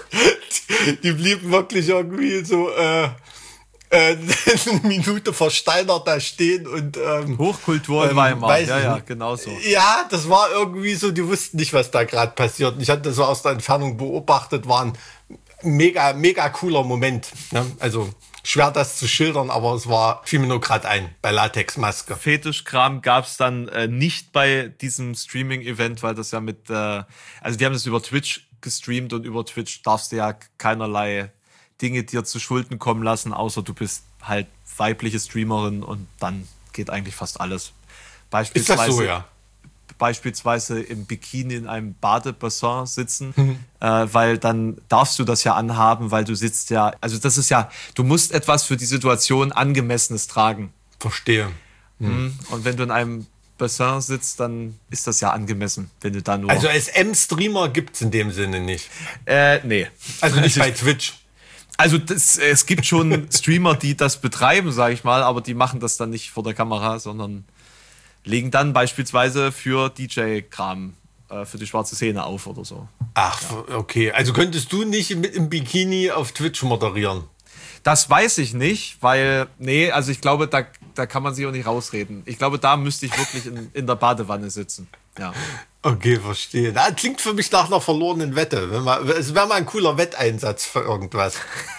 die, die blieben wirklich irgendwie so äh, äh, eine Minute versteinert da stehen und ähm, Hochkultur in ähm, Weimar. weiß Ja, ich ja, nicht. genau so. Ja, das war irgendwie so, die wussten nicht, was da gerade passiert. Und ich hatte das so aus der Entfernung beobachtet, war ein mega, mega cooler Moment. Ne? Also schwer, das zu schildern, aber es war, fiel mir nur gerade ein, bei Latexmaske. Fetischkram gab es dann äh, nicht bei diesem Streaming-Event, weil das ja mit, äh, also die haben das über Twitch gestreamt und über Twitch darfst du ja keinerlei Dinge dir zu Schulden kommen lassen, außer du bist halt weibliche Streamerin und dann geht eigentlich fast alles. Beispielsweise, ist das so, ja? Beispielsweise im Bikini in einem Badebassin sitzen, mhm. äh, weil dann darfst du das ja anhaben, weil du sitzt ja, also das ist ja, du musst etwas für die Situation Angemessenes tragen. Verstehe. Mhm. Und wenn du in einem Bassin sitzt, dann ist das ja angemessen, wenn du da nur... Also S M-Streamer gibt es in dem Sinne nicht? Äh, nee. Also nicht bei Twitch? Also das, es gibt schon Streamer, die das betreiben, sage ich mal, aber die machen das dann nicht vor der Kamera, sondern legen dann beispielsweise für D J-Kram, äh, für die schwarze Szene auf oder so. Ach, ja. Okay. Also könntest du nicht mit im Bikini auf Twitch moderieren? Das weiß ich nicht, weil, nee, also ich glaube, da, da kann man sich auch nicht rausreden. Ich glaube, da müsste ich wirklich in, in der Badewanne sitzen. Ja. Okay, verstehe. Das klingt für mich nach einer verlorenen Wette. Wenn man, es wäre mal ein cooler Wetteinsatz für irgendwas.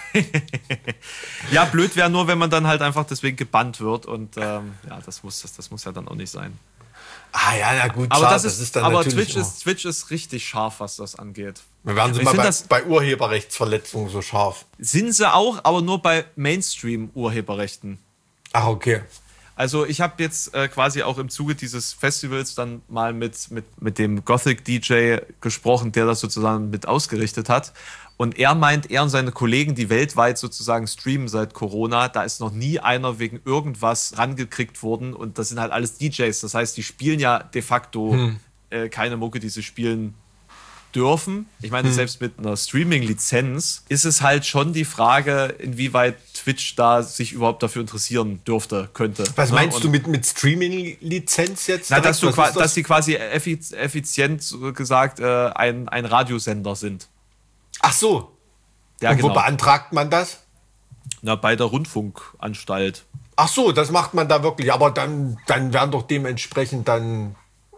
Ja, blöd wäre nur, wenn man dann halt einfach deswegen gebannt wird. Und ähm, ja, das muss, das, das muss ja dann auch nicht sein. Ah ja, na gut, aber klar, das ist, das ist dann aber natürlich Twitch ist, Twitch ist richtig scharf, was das angeht. Wir werden sie ich mal bei, das, bei Urheberrechtsverletzungen so scharf. Sind sie auch, aber nur bei Mainstream-Urheberrechten. Ach, okay. Also ich habe jetzt äh, quasi auch im Zuge dieses Festivals dann mal mit, mit, mit dem Gothic-D J gesprochen, der das sozusagen mit ausgerichtet hat. Und er meint, er und seine Kollegen, die weltweit sozusagen streamen seit Corona, da ist noch nie einer wegen irgendwas rangekriegt worden. Und das sind halt alles D Js. Das heißt, die spielen ja de facto hm. äh, keine Mucke, die sie spielen dürfen. Ich meine, hm. selbst mit einer Streaming-Lizenz ist es halt schon die Frage, inwieweit Twitch da sich überhaupt dafür interessieren dürfte, könnte. Was ne? meinst Und du mit, mit Streaming-Lizenz jetzt? Na, dass, du das? dass sie quasi effizient gesagt äh, ein, ein Radiosender sind. Ach so. Ja, und genau. wo beantragt man das? Na, bei der Rundfunkanstalt. Ach so, das macht man da wirklich. Aber dann, dann werden doch dementsprechend dann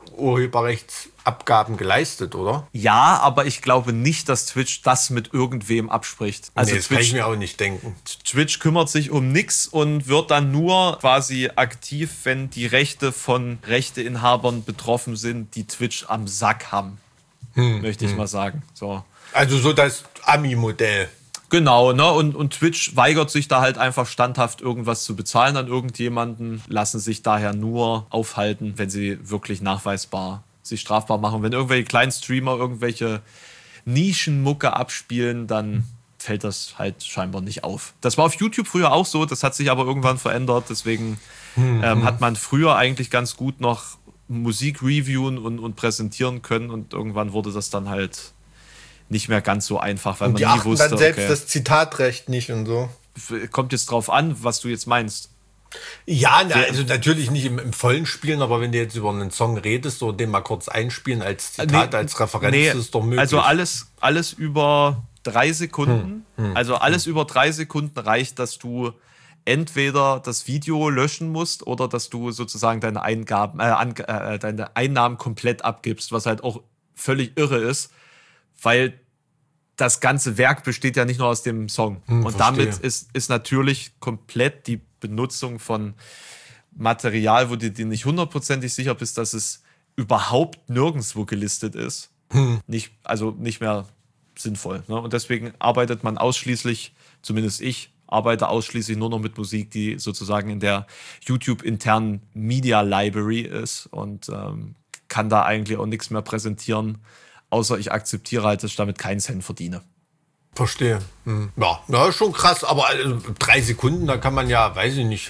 Urheberrechtsabgaben geleistet, oder? Ja, aber ich glaube nicht, dass Twitch das mit irgendwem abspricht. Also nee, das Twitch, kann ich mir auch nicht denken. Twitch kümmert sich um nichts und wird dann nur quasi aktiv, wenn die Rechte von Rechteinhabern betroffen sind, die Twitch am Sack haben. Hm, möchte ich hm. mal sagen. So. Also so das Ami-Modell. Genau, ne? Und, und Twitch weigert sich da halt einfach standhaft irgendwas zu bezahlen an irgendjemanden, lassen sich daher nur aufhalten, wenn sie wirklich nachweisbar sich strafbar machen. Wenn irgendwelche kleinen Streamer irgendwelche Nischenmucke abspielen, dann fällt das halt scheinbar nicht auf. Das war auf YouTube früher auch so, das hat sich aber irgendwann verändert, deswegen hm, ähm, hm. hat man früher eigentlich ganz gut noch Musik reviewen und, und präsentieren können und irgendwann wurde das dann halt nicht mehr ganz so einfach, weil und man die nie achten wusste, dann selbst okay, das Zitatrecht nicht und so. Kommt jetzt drauf an, was du jetzt meinst. Ja, na, also natürlich nicht im, im vollen Spielen, aber wenn du jetzt über einen Song redest oder den mal kurz einspielen als Zitat, nee, als Referenz, nee, ist doch möglich. Also alles, alles über drei Sekunden, hm, hm, also alles hm. über drei Sekunden reicht, dass du entweder das Video löschen musst oder dass du sozusagen deine Eingaben, äh, an, äh, deine Einnahmen komplett abgibst, was halt auch völlig irre ist, weil das ganze Werk besteht ja nicht nur aus dem Song. Hm, und verstehe. Damit ist, ist natürlich komplett die Benutzung von Material, wo du dir nicht hundertprozentig sicher bist, dass es überhaupt nirgendwo gelistet ist, hm. nicht, also nicht mehr sinnvoll. Ne? Und deswegen arbeitet man ausschließlich, zumindest ich, arbeite ausschließlich nur noch mit Musik, die sozusagen in der YouTube-internen Media Library ist und ähm, kann da eigentlich auch nichts mehr präsentieren, außer ich akzeptiere halt, dass ich damit keinen Cent verdiene. Verstehe. Hm. Ja, na, schon krass, aber also, drei Sekunden, da kann man ja, weiß ich nicht,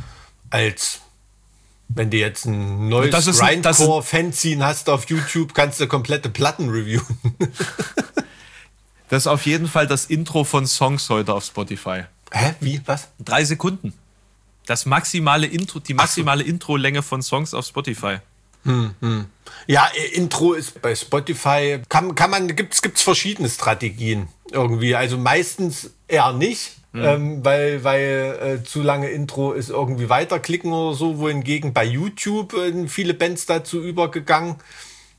als wenn du jetzt ein neues Grindcore-Fanzine hast auf YouTube, kannst du komplette Platten reviewen. Das ist auf jeden Fall das Intro von Songs heute auf Spotify. Hä? Wie? Was? Drei Sekunden. Das maximale Intro, die maximale so. Intro-Länge von Songs auf Spotify. Hm, hm. Ja, Intro ist bei Spotify, kann, kann man, gibt's, gibt's verschiedene Strategien irgendwie. Also meistens eher nicht, hm. ähm, weil, weil äh, zu lange Intro ist irgendwie weiterklicken oder so, wohingegen bei YouTube äh, viele Bands dazu übergegangen.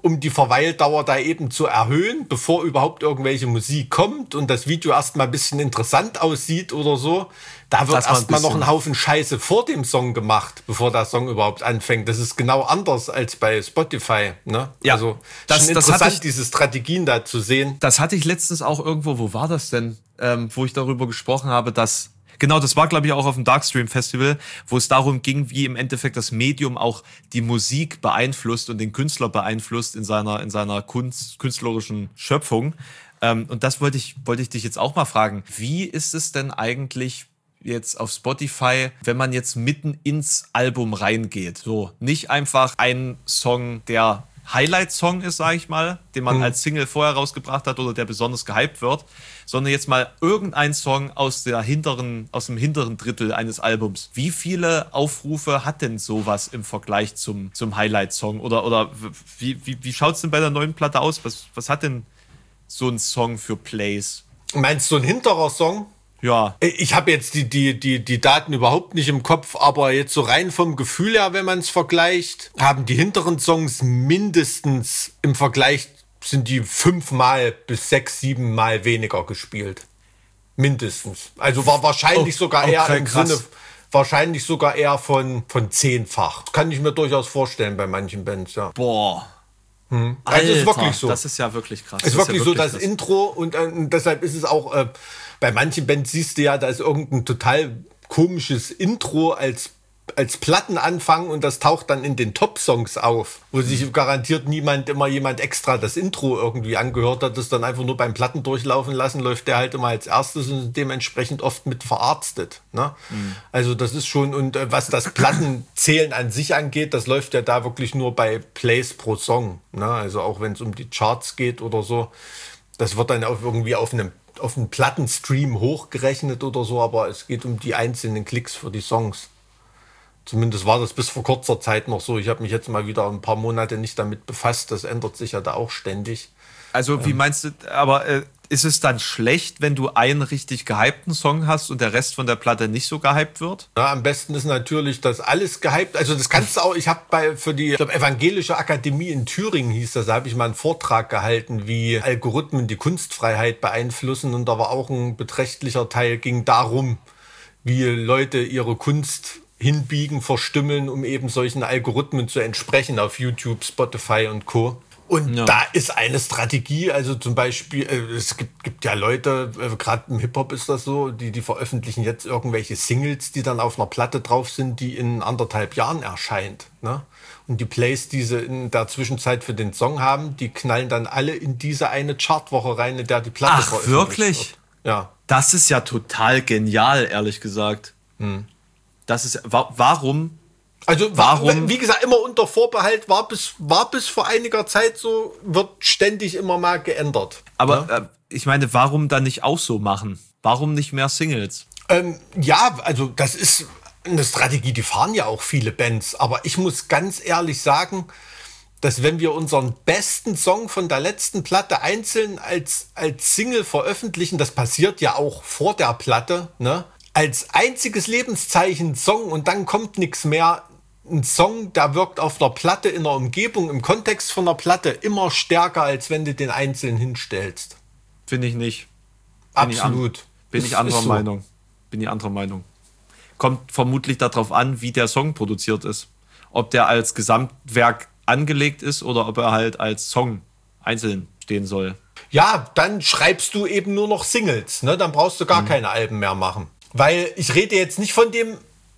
um die Verweildauer da eben zu erhöhen, bevor überhaupt irgendwelche Musik kommt und das Video erstmal ein bisschen interessant aussieht oder so. Da wird erstmal noch ein Haufen Scheiße vor dem Song gemacht, bevor der Song überhaupt anfängt. Das ist genau anders als bei Spotify. Ne? Ja, also das, schon das interessant, ich, diese Strategien da zu sehen. Das hatte ich letztens auch irgendwo, wo war das denn, ähm, wo ich darüber gesprochen habe, dass Genau, das war, glaube ich, auch auf dem Darkstream Festival, wo es darum ging, wie im Endeffekt das Medium auch die Musik beeinflusst und den Künstler beeinflusst in seiner, in seiner Kunst, künstlerischen Schöpfung. Ähm, und das wollte ich, wollte ich dich jetzt auch mal fragen. Wie ist es denn eigentlich jetzt auf Spotify, wenn man jetzt mitten ins Album reingeht? So, nicht einfach ein Song, der Highlight-Song ist, sage ich mal, den man mhm. als Single vorher rausgebracht hat oder der besonders gehypt wird, sondern jetzt mal irgendein Song aus der hinteren, aus dem hinteren Drittel eines Albums. Wie viele Aufrufe hat denn sowas im Vergleich zum, zum Highlight-Song? Oder, oder wie, wie, wie schaut es denn bei der neuen Platte aus? Was, was hat denn so ein Song für Plays? Meinst du ein hinterer Song? Ja. Ich habe jetzt die, die, die, die Daten überhaupt nicht im Kopf, aber jetzt so rein vom Gefühl her, wenn man es vergleicht, haben die hinteren Songs mindestens im Vergleich sind die fünfmal bis sechs, sieben Mal weniger gespielt. Mindestens. Also war wahrscheinlich oh, sogar eher okay, im krass. Sinne, wahrscheinlich sogar eher von, von zehnfach. Das kann ich mir durchaus vorstellen bei manchen Bands, ja. Boah. Hm. Also Alter, ist wirklich so. Das ist ja wirklich krass. Es ist das wirklich, ist ja wirklich so, das krass. Intro und, äh, und deshalb ist es auch, äh, bei manchen Bands siehst du ja, da ist irgendein total komisches Intro als, als Plattenanfang und das taucht dann in den Top-Songs auf, wo sich garantiert niemand, immer jemand extra das Intro irgendwie angehört hat, das dann einfach nur beim Platten durchlaufen lassen, läuft der halt immer als erstes und dementsprechend oft mit verarztet. Ne? Mhm. Also das ist schon, und äh, was das Plattenzählen an sich angeht, das läuft ja da wirklich nur bei Plays pro Song. Ne? Also auch wenn es um die Charts geht oder so, das wird dann auch irgendwie auf einem auf einen Plattenstream hochgerechnet oder so, aber es geht um die einzelnen Klicks für die Songs. Zumindest war das bis vor kurzer Zeit noch so. Ich habe mich jetzt mal wieder ein paar Monate nicht damit befasst. Das ändert sich ja da auch ständig. Also wie ähm. meinst du, aber äh, ist es dann schlecht, wenn du einen richtig gehypten Song hast und der Rest von der Platte nicht so gehypt wird? Ja, am besten ist natürlich, dass alles gehypt, also das kannst du auch, ich habe bei für die ich glaub, Evangelische Akademie in Thüringen hieß das, da habe ich mal einen Vortrag gehalten, wie Algorithmen die Kunstfreiheit beeinflussen, und da war auch ein beträchtlicher Teil, ging darum, wie Leute ihre Kunst hinbiegen, verstümmeln, um eben solchen Algorithmen zu entsprechen auf YouTube, Spotify und Co. Und ja. da ist eine Strategie, also zum Beispiel, äh, es gibt, gibt ja Leute, äh, gerade im Hip-Hop ist das so, die, die veröffentlichen jetzt irgendwelche Singles, die dann auf einer Platte drauf sind, die in anderthalb Jahren erscheint. Ne? Und die Plays, die sie in der Zwischenzeit für den Song haben, die knallen dann alle in diese eine Chartwoche rein, in der die Platte Ach, veröffentlicht wirklich? wird. Ja. Das ist ja total genial, ehrlich gesagt. Hm. Das ist, wa- warum... Also warum? Wie gesagt, immer unter Vorbehalt, war bis, war bis vor einiger Zeit so, wird ständig immer mal geändert. Aber ja, äh, ich meine, warum dann nicht auch so machen? Warum nicht mehr Singles? Ähm, ja, also das ist eine Strategie, die fahren ja auch viele Bands. Aber ich muss ganz ehrlich sagen, dass wenn wir unseren besten Song von der letzten Platte einzeln als, als Single veröffentlichen, das passiert ja auch vor der Platte, ne? Als einziges Lebenszeichen Song und dann kommt nichts mehr. Ein Song, der wirkt auf der Platte, in der Umgebung, im Kontext von der Platte immer stärker, als wenn du den einzeln hinstellst. Finde ich nicht. Bin Absolut. Ich an, bin ich anderer so. Meinung. Bin ich anderer Meinung. Kommt vermutlich darauf an, wie der Song produziert ist. Ob der als Gesamtwerk angelegt ist oder ob er halt als Song einzeln stehen soll. Ja, dann schreibst du eben nur noch Singles. Ne? Dann brauchst du gar mhm. keine Alben mehr machen. Weil ich rede jetzt nicht von dem...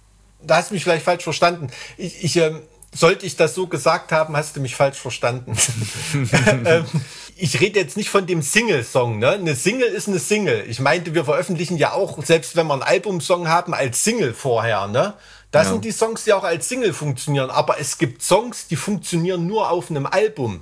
Da hast du mich vielleicht falsch verstanden. Ich, ich ähm, sollte ich das so gesagt haben, hast du mich falsch verstanden. ähm, ich rede jetzt nicht von dem Single-Song. Ne? Eine Single ist eine Single. Ich meinte, wir veröffentlichen ja auch, selbst wenn wir einen Albumsong haben, als Single vorher. Ne? Das ja. sind die Songs, die auch als Single funktionieren. Aber es gibt Songs, die funktionieren nur auf einem Album.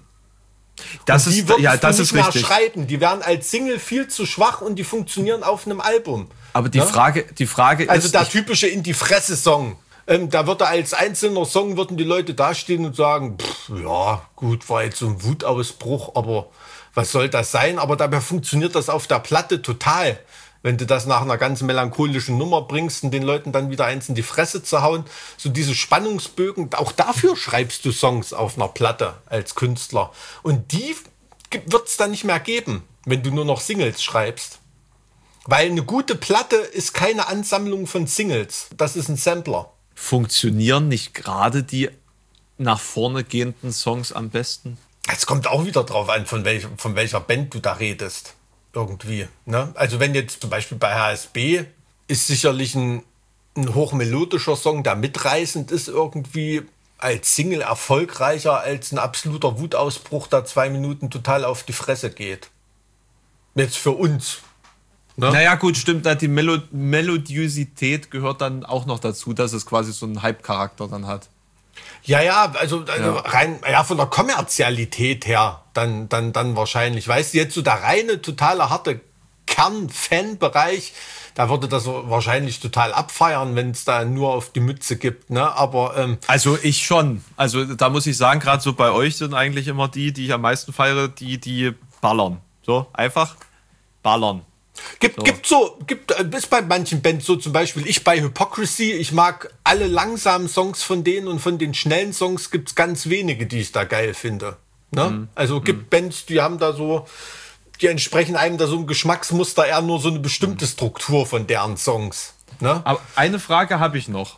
Das und die ist, würdest ja, das du nicht ist mehr richtig. schreiben. Die werden als Single viel zu schwach und die funktionieren auf einem Album. Aber die, ne? Frage, die Frage also ist... Also der typische In-die-Fresse-Song. Ähm, da wird er als einzelner Song, würden die Leute dastehen und sagen, pff, ja, gut, war jetzt so ein Wutausbruch, aber was soll das sein? Aber dabei funktioniert das auf der Platte total. Wenn du das nach einer ganz melancholischen Nummer bringst und den Leuten dann wieder eins in die Fresse zu hauen, so diese Spannungsbögen, auch dafür schreibst du Songs auf einer Platte als Künstler. Und die wird es dann nicht mehr geben, wenn du nur noch Singles schreibst. Weil eine gute Platte ist keine Ansammlung von Singles. Das ist ein Sampler. Funktionieren nicht gerade die nach vorne gehenden Songs am besten? Es kommt auch wieder drauf an, von, welch, von welcher Band du da redest. Irgendwie. Ne? Also wenn jetzt zum Beispiel bei H S B ist sicherlich ein, ein hochmelodischer Song, der mitreißend ist, irgendwie als Single erfolgreicher als ein absoluter Wutausbruch, der zwei Minuten total auf die Fresse geht. Jetzt für uns. Ne? Naja gut, stimmt, die Melo- Melodiosität gehört dann auch noch dazu, dass es quasi so einen Hype-Charakter dann hat. Ja, ja, also, also Ja. rein, ja, von der Kommerzialität her, dann, dann, dann wahrscheinlich. Weißt du, jetzt so der reine, totale, harte Kern-Fan-Bereich, da würde das wahrscheinlich total abfeiern, wenn es da nur auf die Mütze gibt, ne, aber, ähm, Also ich schon. Also da muss ich sagen, gerade so bei euch sind eigentlich immer die, die ich am meisten feiere, die, die ballern. So, einfach ballern. Gibt, So. gibt so, gibt, äh, ist bei manchen Bands so, zum Beispiel ich bei Hypocrisy, ich mag alle langsamen Songs von denen und von den schnellen Songs gibt's ganz wenige, die ich da geil finde. Ne? Mhm. Also gibt Bands, die haben da so, die entsprechen einem da so ein Geschmacksmuster, eher nur so eine bestimmte Struktur von deren Songs. Ne? Aber eine Frage habe ich noch.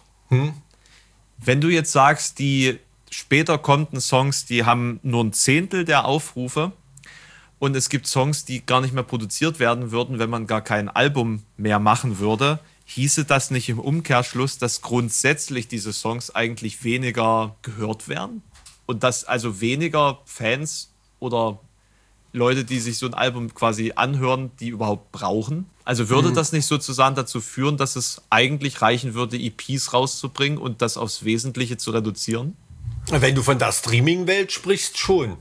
Wenn du jetzt sagst, die später kommenden Songs, die haben nur ein Zehntel der Aufrufe und es gibt Songs, die gar nicht mehr produziert werden würden, wenn man gar kein Album mehr machen würde, hieße das nicht im Umkehrschluss, dass grundsätzlich diese Songs eigentlich weniger gehört werden? Und dass also weniger Fans oder Leute, die sich so ein Album quasi anhören, die überhaupt brauchen? Also würde das nicht sozusagen dazu führen, dass es eigentlich reichen würde, E Ps rauszubringen und das aufs Wesentliche zu reduzieren? Wenn du von der Streaming-Welt sprichst, schon.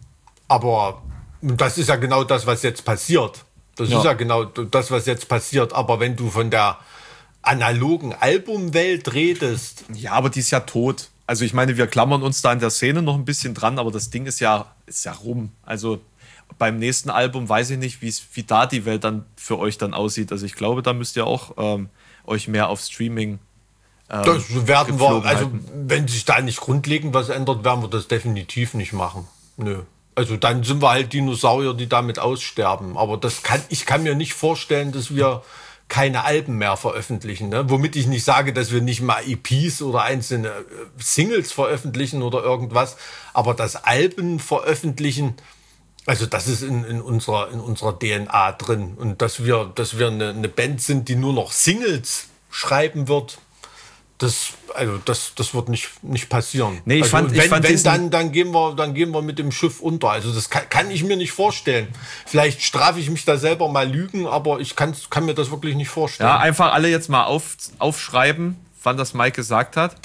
Aber das ist ja genau das, was jetzt passiert. Das Ja. ist ja genau das, was jetzt passiert. Aber wenn du von der analogen Albumwelt redest, Ja, aber die ist ja tot. Also ich meine, wir klammern uns da in der Szene noch ein bisschen dran, aber das Ding ist ja, ist ja rum. Also beim nächsten Album weiß ich nicht, wie's, wie da die Welt dann für euch dann aussieht. Also ich glaube, da müsst ihr auch ähm, euch mehr auf Streaming ähm, das werden wir, geflogen also halten. wenn sich da nicht grundlegend was ändert, werden wir das definitiv nicht machen. Nö. Also dann sind wir halt Dinosaurier, die damit aussterben. Aber das kann, ich kann mir nicht vorstellen, dass wir keine Alben mehr veröffentlichen. Ne? Womit ich nicht sage, dass wir nicht mal E Ps oder einzelne äh, Singles veröffentlichen oder irgendwas. Aber das Alben veröffentlichen, also das ist in, in, unserer, in unserer D N A drin. Und dass wir, dass wir eine, eine Band sind, die nur noch Singles schreiben wird, das, also das, das wird nicht, nicht passieren. Nee, ich also fand- ich wenn, fand wenn diesen- dann, dann gehen wir, dann gehen wir mit dem Schiff unter. Also das kann, kann ich mir nicht vorstellen. Vielleicht strafe ich mich da selber mal lügen, aber ich kann, kann mir das wirklich nicht vorstellen. Ja, einfach alle jetzt mal auf, aufschreiben, wann das Mike gesagt hat.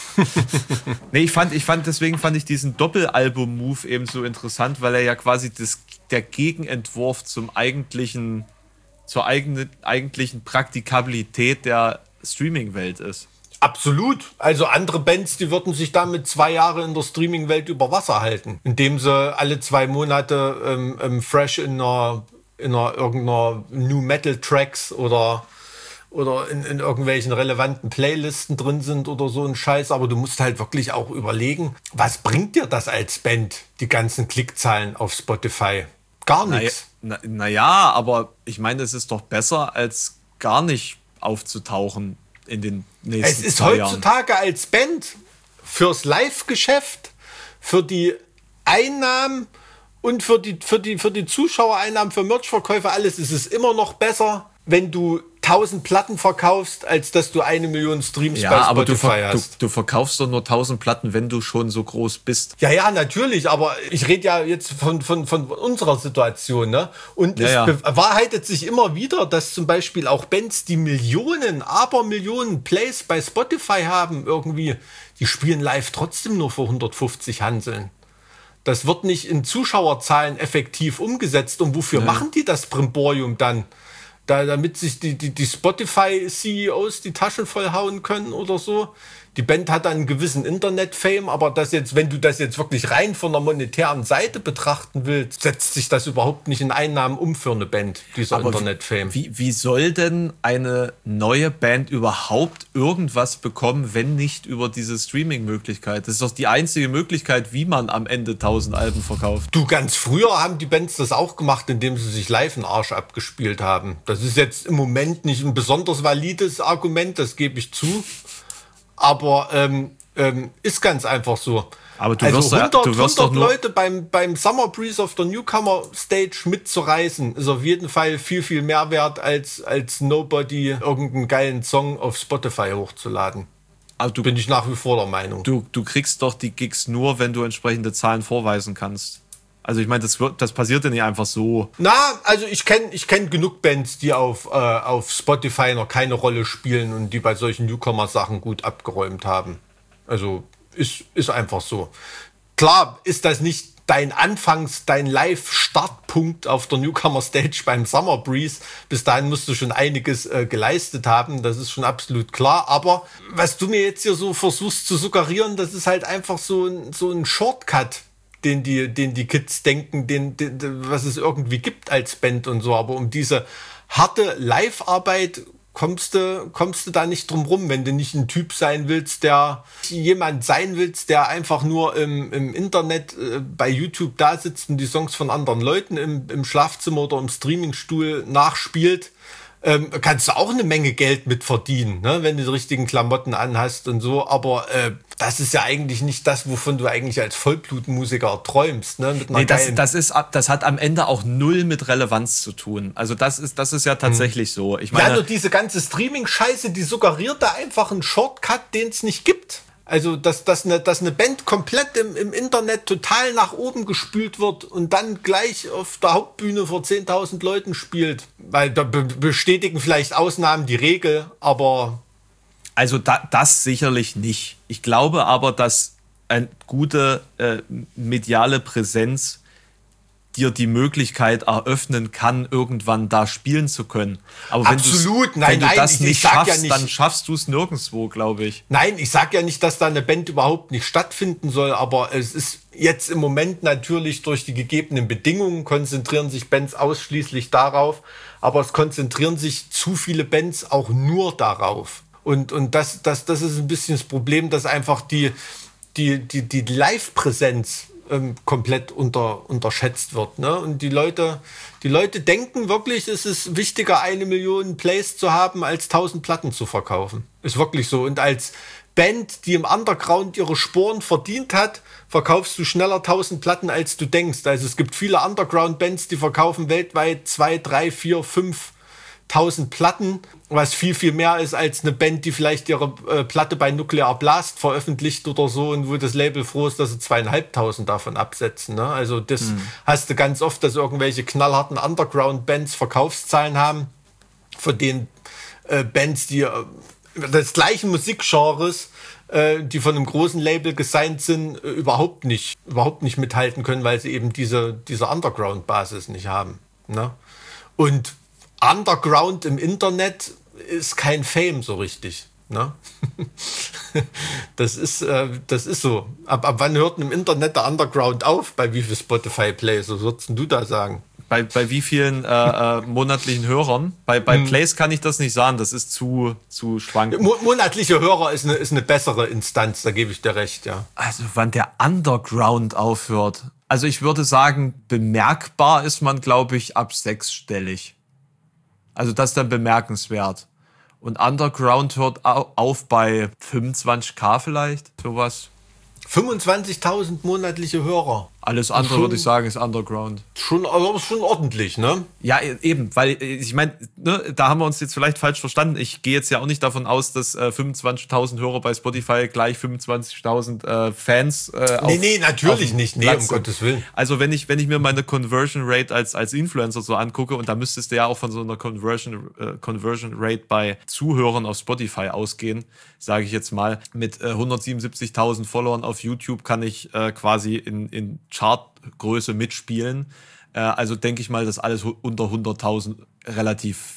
Nee, ich fand, ich fand, deswegen fand ich diesen Doppelalbum-Move eben so interessant, weil er ja quasi das, der Gegenentwurf zum eigentlichen, zur eigenen, eigentlichen Praktikabilität der Streaming-Welt ist. Absolut. Also andere Bands, die würden sich damit zwei Jahre in der Streaming-Welt über Wasser halten, indem sie alle zwei Monate ähm, ähm, fresh in einer, in einer irgendeiner New Metal Tracks oder oder in, in irgendwelchen relevanten Playlisten drin sind oder so ein Scheiß. Aber du musst halt wirklich auch überlegen, was bringt dir das als Band, die ganzen Klickzahlen auf Spotify? Gar nichts. Naja, na, na ja, aber ich meine, es ist doch besser, als gar nicht aufzutauchen in den nächsten Es ist zwei Jahren. heutzutage als Band fürs Live-Geschäft, für die Einnahmen und für die, für die, für die Zuschauereinnahmen, für Merchverkäufe, alles ist es immer noch besser, wenn du tausend Platten verkaufst, als dass du eine Million Streams Ja, bei aber du, Spotify ver du, hast. du verkaufst doch nur tausend Platten, wenn du schon so groß bist. Ja, ja, natürlich, aber ich rede ja jetzt von, von, von unserer Situation, ne? Und Ja, es ja. bewahrheitet sich immer wieder, dass zum Beispiel auch Bands, die Millionen, Abermillionen Plays bei Spotify haben, irgendwie, die spielen live trotzdem nur für hundertfünfzig Hanseln. Das wird nicht in Zuschauerzahlen effektiv umgesetzt. Und wofür machen die das Brimborium dann? Da, damit sich die, die, die Spotify-C E Os die Taschen vollhauen können oder so. Die Band hat einen gewissen Internet-Fame, aber das jetzt, wenn du das jetzt wirklich rein von der monetären Seite betrachten willst, setzt sich das überhaupt nicht in Einnahmen um für eine Band, dieser aber Internet-Fame. Wie, wie soll denn eine neue Band überhaupt irgendwas bekommen, wenn nicht über diese Streaming-Möglichkeit? Das ist doch die einzige Möglichkeit, wie man am Ende tausend Alben verkauft. Du, ganz früher haben die Bands das auch gemacht, indem sie sich live einen Arsch abgespielt haben. Das ist jetzt im Moment nicht ein besonders valides Argument, das gebe ich zu. Aber ähm, ähm, ist ganz einfach so. Aber du also wirst, hundert, du wirst hundert doch nur Leute beim, beim Summer Breeze auf der Newcomer Stage mitzureißen, ist auf jeden Fall viel, viel mehr wert, als, als Nobody irgendeinen geilen Song auf Spotify hochzuladen. Also du, bin ich nach wie vor der Meinung. Du, du kriegst doch die Gigs nur, wenn du entsprechende Zahlen vorweisen kannst. Also ich meine, das, das passiert ja nicht einfach so. Na, also ich kenne ich kenn genug Bands, die auf, äh, auf Spotify noch keine Rolle spielen und die bei solchen Newcomer-Sachen gut abgeräumt haben. Also ist, ist einfach so. Klar ist das nicht dein Anfangs-, dein Live-Startpunkt auf der Newcomer-Stage beim Summer Breeze. Bis dahin musst du schon einiges äh, geleistet haben, das ist schon absolut klar. Aber was du mir jetzt hier so versuchst zu suggerieren, das ist halt einfach so ein, so ein Shortcut, den die, den die Kids denken, den, den, was es irgendwie gibt als Band und so. Aber um diese harte Live-Arbeit kommst du, kommst du da nicht drum rum, wenn du nicht ein Typ sein willst, der jemand sein willst, der einfach nur im, im Internet äh, bei YouTube da sitzt und die Songs von anderen Leuten im, im Schlafzimmer oder im Streamingstuhl nachspielt. Ähm, kannst du auch eine Menge Geld mit verdienen, ne, wenn du die richtigen Klamotten anhast und so, aber äh, das ist ja eigentlich nicht das, wovon du eigentlich als Vollblutmusiker träumst. Ne, mit einer nee, das, das, ist, das hat am Ende auch null mit Relevanz zu tun. Also das ist, das ist ja tatsächlich hm. so. Ich meine, ja, nur diese ganze Streaming-Scheiße, die suggeriert da einfach einen Shortcut, den es nicht gibt. Also, dass, dass, eine, dass eine Band komplett im, im Internet total nach oben gespült wird und dann gleich auf der Hauptbühne vor zehntausend Leuten spielt. Weil da be- bestätigen vielleicht Ausnahmen die Regel, aber... Also da, das sicherlich nicht. Ich glaube aber, dass eine gute äh, mediale Präsenz dir die Möglichkeit eröffnen kann, irgendwann da spielen zu können. Aber Absolut, wenn, nein, wenn du nein, das ich, nicht ich sag schaffst, ja nicht, dann schaffst du es nirgendwo, glaube ich. Nein, ich sage ja nicht, dass da eine Band überhaupt nicht stattfinden soll, aber es ist jetzt im Moment natürlich durch die gegebenen Bedingungen konzentrieren sich Bands ausschließlich darauf, aber es konzentrieren sich zu viele Bands auch nur darauf. Und, und das, das, das ist ein bisschen das Problem, dass einfach die, die, die, die Live-Präsenz ähm, komplett unter, unterschätzt wird. Ne? Und die Leute, die Leute denken wirklich, es ist wichtiger, eine Million Plays zu haben, als tausend Platten zu verkaufen. Ist wirklich so. Und als Band, die im Underground ihre Sporen verdient hat, verkaufst du schneller tausend Platten, als du denkst. Also es gibt viele Underground-Bands, die verkaufen weltweit zwei, drei, vier, fünf tausend Platten, was viel, viel mehr ist als eine Band, die vielleicht ihre äh, Platte bei Nuclear Blast veröffentlicht oder so und wo das Label froh ist, dass sie zweieinhalbtausend davon absetzen. Ne? Also das mhm. hast du ganz oft, dass irgendwelche knallharten Underground-Bands Verkaufszahlen haben, von denen äh, Bands, die äh, des gleichen Musikgenres, äh, die von einem großen Label gesigned sind, äh, überhaupt nicht, überhaupt nicht mithalten können, weil sie eben diese, diese Underground-Basis nicht haben. Ne? Und Underground im Internet ist kein Fame so richtig. Ne? Das ist, äh, das ist so. Ab, ab wann hört im Internet der Underground auf? Bei wie viel Spotify-Plays? Was würdest du da sagen? Bei, bei wie vielen äh, äh, monatlichen Hörern? Bei, bei hm. Plays kann ich das nicht sagen, das ist zu, zu schwankend. Mo- monatliche Hörer ist eine, ist eine bessere Instanz, da gebe ich dir recht, ja. Also wann der Underground aufhört. Also ich würde sagen, bemerkbar ist man, glaube ich, ab sechsstellig. Also das ist dann bemerkenswert. Und Underground hört auf bei fünfundzwanzigtausend vielleicht, sowas. fünfundzwanzigtausend monatliche Hörer. Alles andere, schon, würde ich sagen, ist Underground. Schon, also schon ordentlich, ne? Ja, eben, weil ich meine, ne, da haben wir uns jetzt vielleicht falsch verstanden. Ich gehe jetzt ja auch nicht davon aus, dass äh, fünfundzwanzigtausend Hörer bei Spotify gleich fünfundzwanzigtausend äh, Fans äh, auf, Nee, nee, natürlich nicht. Nee, Platz um sind. Gottes Willen. Also wenn ich, wenn ich mir meine Conversion Rate als, als Influencer so angucke, und da müsstest du ja auch von so einer Conversion, äh, Conversion Rate bei Zuhörern auf Spotify ausgehen, sage ich jetzt mal, mit äh, hundertsiebenundsiebzigtausend Followern auf YouTube kann ich äh, quasi in, in Chartgröße mitspielen. Äh, also denke ich mal, dass alles unter hunderttausend relativ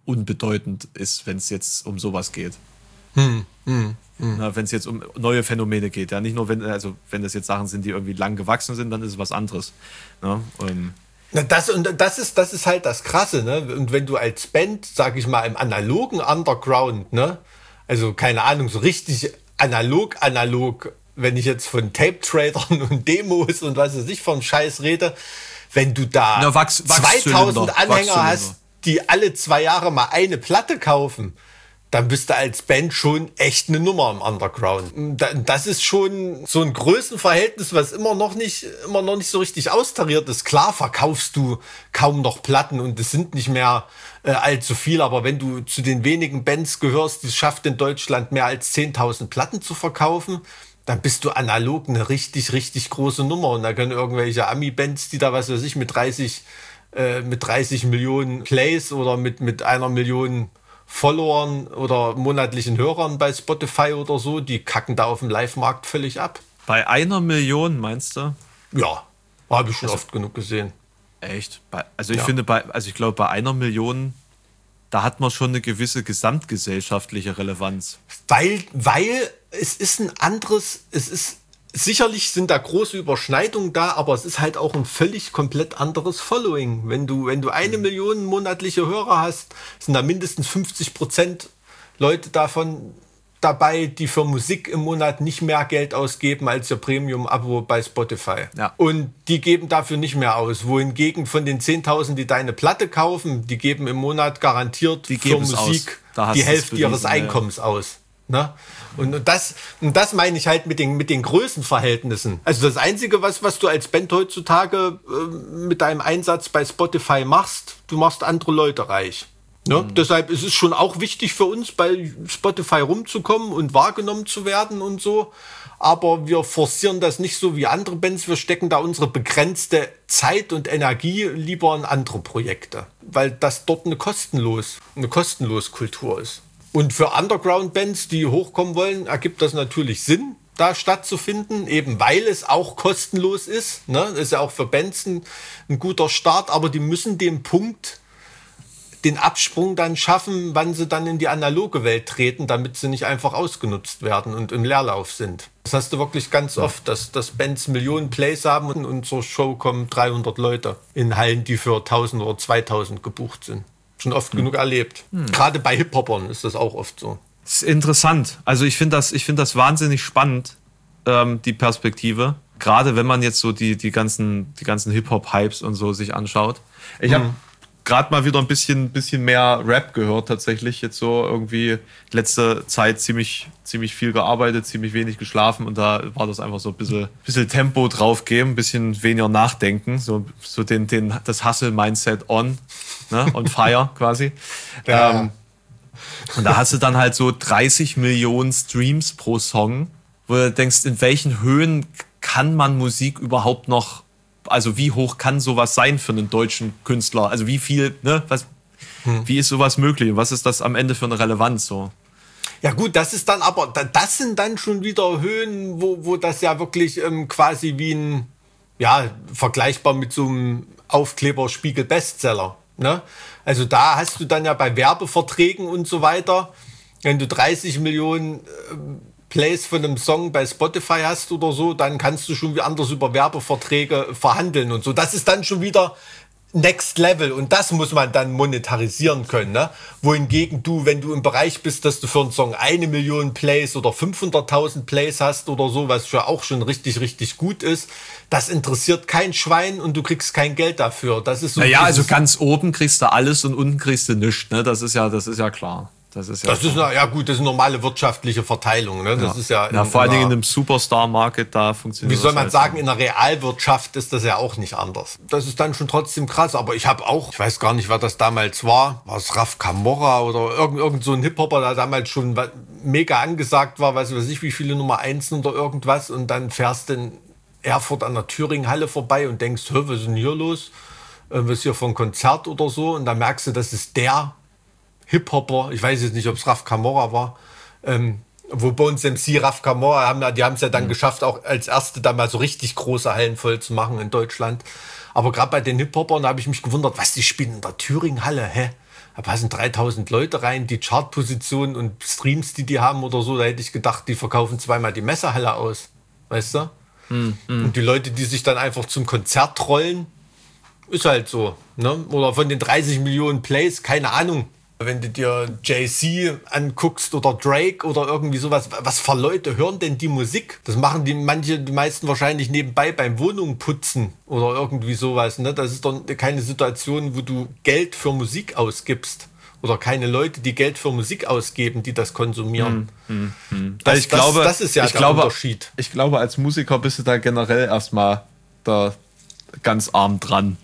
unbedeutend ist, wenn es jetzt um sowas geht. Hm, hm, hm. Wenn es jetzt um neue Phänomene geht. Ja, nicht nur, wenn, also wenn das jetzt Sachen sind, die irgendwie lang gewachsen sind, dann ist es was anderes. Ja, ähm. Na, das, und das ist, das ist halt das Krasse, ne? Und wenn du als Band, sag ich mal, im analogen Underground, ne? Also, keine Ahnung, so richtig analog, analog, wenn ich jetzt von Tape-Tradern und Demos und was weiß ich von Scheiß rede, wenn du da Na, Wachs, zweitausend Anhänger hast, die alle zwei Jahre mal eine Platte kaufen, dann bist du als Band schon echt eine Nummer im Underground. Das ist schon so ein Größenverhältnis, was immer noch nicht, immer noch nicht so richtig austariert ist. Klar verkaufst du kaum noch Platten und es sind nicht mehr äh, allzu viel, aber wenn du zu den wenigen Bands gehörst, die es schafft in Deutschland mehr als zehntausend Platten zu verkaufen, dann bist du analog eine richtig, richtig große Nummer. Und da können irgendwelche Ami-Bands, die da, was weiß ich, mit dreißig, äh, mit dreißig Millionen Plays oder mit, mit einer Million Followern oder monatlichen Hörern bei Spotify oder so, die kacken da auf dem Live-Markt völlig ab. Bei einer Million, meinst du? Ja, habe ich schon also, oft genug gesehen. Echt? Bei, also ich ja. finde, bei, also ich glaube, bei einer Million, da hat man schon eine gewisse gesamtgesellschaftliche Relevanz. Weil, weil es ist ein anderes, es ist, sicherlich sind da große Überschneidungen da, aber es ist halt auch ein völlig komplett anderes Following. Wenn du, wenn du eine Million monatliche Hörer hast, sind da mindestens fünfzig Prozent Leute davon dabei, die für Musik im Monat nicht mehr Geld ausgeben als ihr Premium-Abo bei Spotify. Ja. Und die geben dafür nicht mehr aus. Wohingegen von den zehntausend, die deine Platte kaufen, die geben im Monat garantiert die für Musik die Hälfte ihres Einkommens ja. aus. Ne? Und das, und das meine ich halt mit den, mit den Größenverhältnissen. Also das Einzige, was, was du als Band heutzutage äh, mit deinem Einsatz bei Spotify machst, du machst andere Leute reich. Ne? Mhm. Deshalb ist es schon auch wichtig für uns, bei Spotify rumzukommen und wahrgenommen zu werden und so. Aber wir forcieren das nicht so wie andere Bands. Wir stecken da unsere begrenzte Zeit und Energie lieber in andere Projekte. Weil das dort eine kostenlos, eine kostenlos Kultur ist. Und für Underground-Bands, die hochkommen wollen, ergibt das natürlich Sinn, da stattzufinden, eben weil es auch kostenlos ist. Ne? Das ist ja auch für Bands ein, ein guter Start, aber die müssen den Punkt, den Absprung dann schaffen, wann sie dann in die analoge Welt treten, damit sie nicht einfach ausgenutzt werden und im Leerlauf sind. Das hast du wirklich ganz oft, dass, dass Bands Millionen Plays haben und in zur Show kommen dreihundert Leute in Hallen, die für tausend oder zweitausend gebucht sind. Schon oft hm. genug erlebt. Hm. Gerade bei Hip-Hopern ist das auch oft so. Das ist interessant. Also ich finde das, ich finde das wahnsinnig spannend, ähm, die Perspektive. Gerade wenn man jetzt so die, die ganzen, die ganzen Hip-Hop-Hypes und so sich anschaut. Ich habe hm. gerade mal wieder ein bisschen, bisschen mehr Rap gehört tatsächlich. Jetzt so irgendwie letzte Zeit ziemlich, ziemlich viel gearbeitet, ziemlich wenig geschlafen und da war das einfach so ein bisschen, bisschen Tempo draufgeben, ein bisschen weniger nachdenken, so, so den, den, das Hustle-Mindset on, ne, on fire quasi. Ja. Ähm, und da hast du dann halt so dreißig Millionen Streams pro Song, wo du denkst, in welchen Höhen kann man Musik überhaupt noch, also wie hoch kann sowas sein für einen deutschen Künstler? Also wie viel, ne, was, hm. wie ist sowas möglich? Und was ist das am Ende für eine Relevanz so? Ja gut, das ist dann aber, das sind dann schon wieder Höhen, wo, wo das ja wirklich ähm, quasi wie ein, ja, vergleichbar mit so einem Aufkleber-Spiegel-Bestseller, ne? Also da hast du dann ja bei Werbeverträgen und so weiter, wenn du dreißig Millionen äh, Plays von einem Song bei Spotify hast oder so, dann kannst du schon wie anders über Werbeverträge verhandeln und so. Das ist dann schon wieder Next Level und das muss man dann monetarisieren können, ne? Wohingegen du, wenn du im Bereich bist, dass du für einen Song eine Million Plays oder fünfhunderttausend Plays hast oder so, was ja auch schon richtig, richtig gut ist, das interessiert kein Schwein und du kriegst kein Geld dafür. Das ist so. Naja, also ganz oben kriegst du alles und unten kriegst du nichts, ne? Das ist ja, das ist ja klar. Das ist ja, das ist eine, ja gut, das ist eine normale wirtschaftliche Verteilung. Ne? Das ja. ist ja, ja vor allen Dingen in einem Superstar-Market, da funktioniert wie soll das man halt sagen, so. in der Realwirtschaft ist das ja auch nicht anders. Das ist dann schon trotzdem krass, aber ich habe auch, ich weiß gar nicht, wer das damals war, war es Raf Camorra oder irgend, irgend so ein Hip-Hopper, der damals schon mega angesagt war, weiß ich wie viele Nummer eins oder irgendwas und dann fährst du in Erfurt an der Thüringen-Halle vorbei und denkst, hör, was ist denn hier los? Was ist hier für ein Konzert oder so? Und dann merkst du, das ist der Hip-Hopper, ich weiß jetzt nicht, ob es Raf Camorra war, ähm, wo Bones M C, Raf Camorra, haben, die haben es ja dann mhm. geschafft, auch als Erste da mal so richtig große Hallen voll zu machen in Deutschland. Aber gerade bei den Hip-Hopern, da habe ich mich gewundert, was, die spielen in der Thüringen-Halle, hä? da passen dreitausend Leute rein, die Chartpositionen und Streams, die die haben oder so, da hätte ich gedacht, die verkaufen zweimal die Messehalle aus, weißt du? Hm, hm. Und die Leute, die sich dann einfach zum Konzert trollen, ist halt so, ne? Oder von den dreißig Millionen Plays, keine Ahnung. Wenn du dir Jay-Z anguckst oder Drake oder irgendwie sowas, was für Leute hören denn die Musik? Das machen die manche, die meisten wahrscheinlich nebenbei beim Wohnung putzen oder irgendwie sowas. Ne? Das ist doch keine Situation, wo du Geld für Musik ausgibst. Oder keine Leute, die Geld für Musik ausgeben, die das konsumieren. Hm, hm, hm. Das, ich glaube, das, das ist ja ich der glaube, Unterschied. Ich glaube, als Musiker bist du da generell erstmal da ganz arm dran.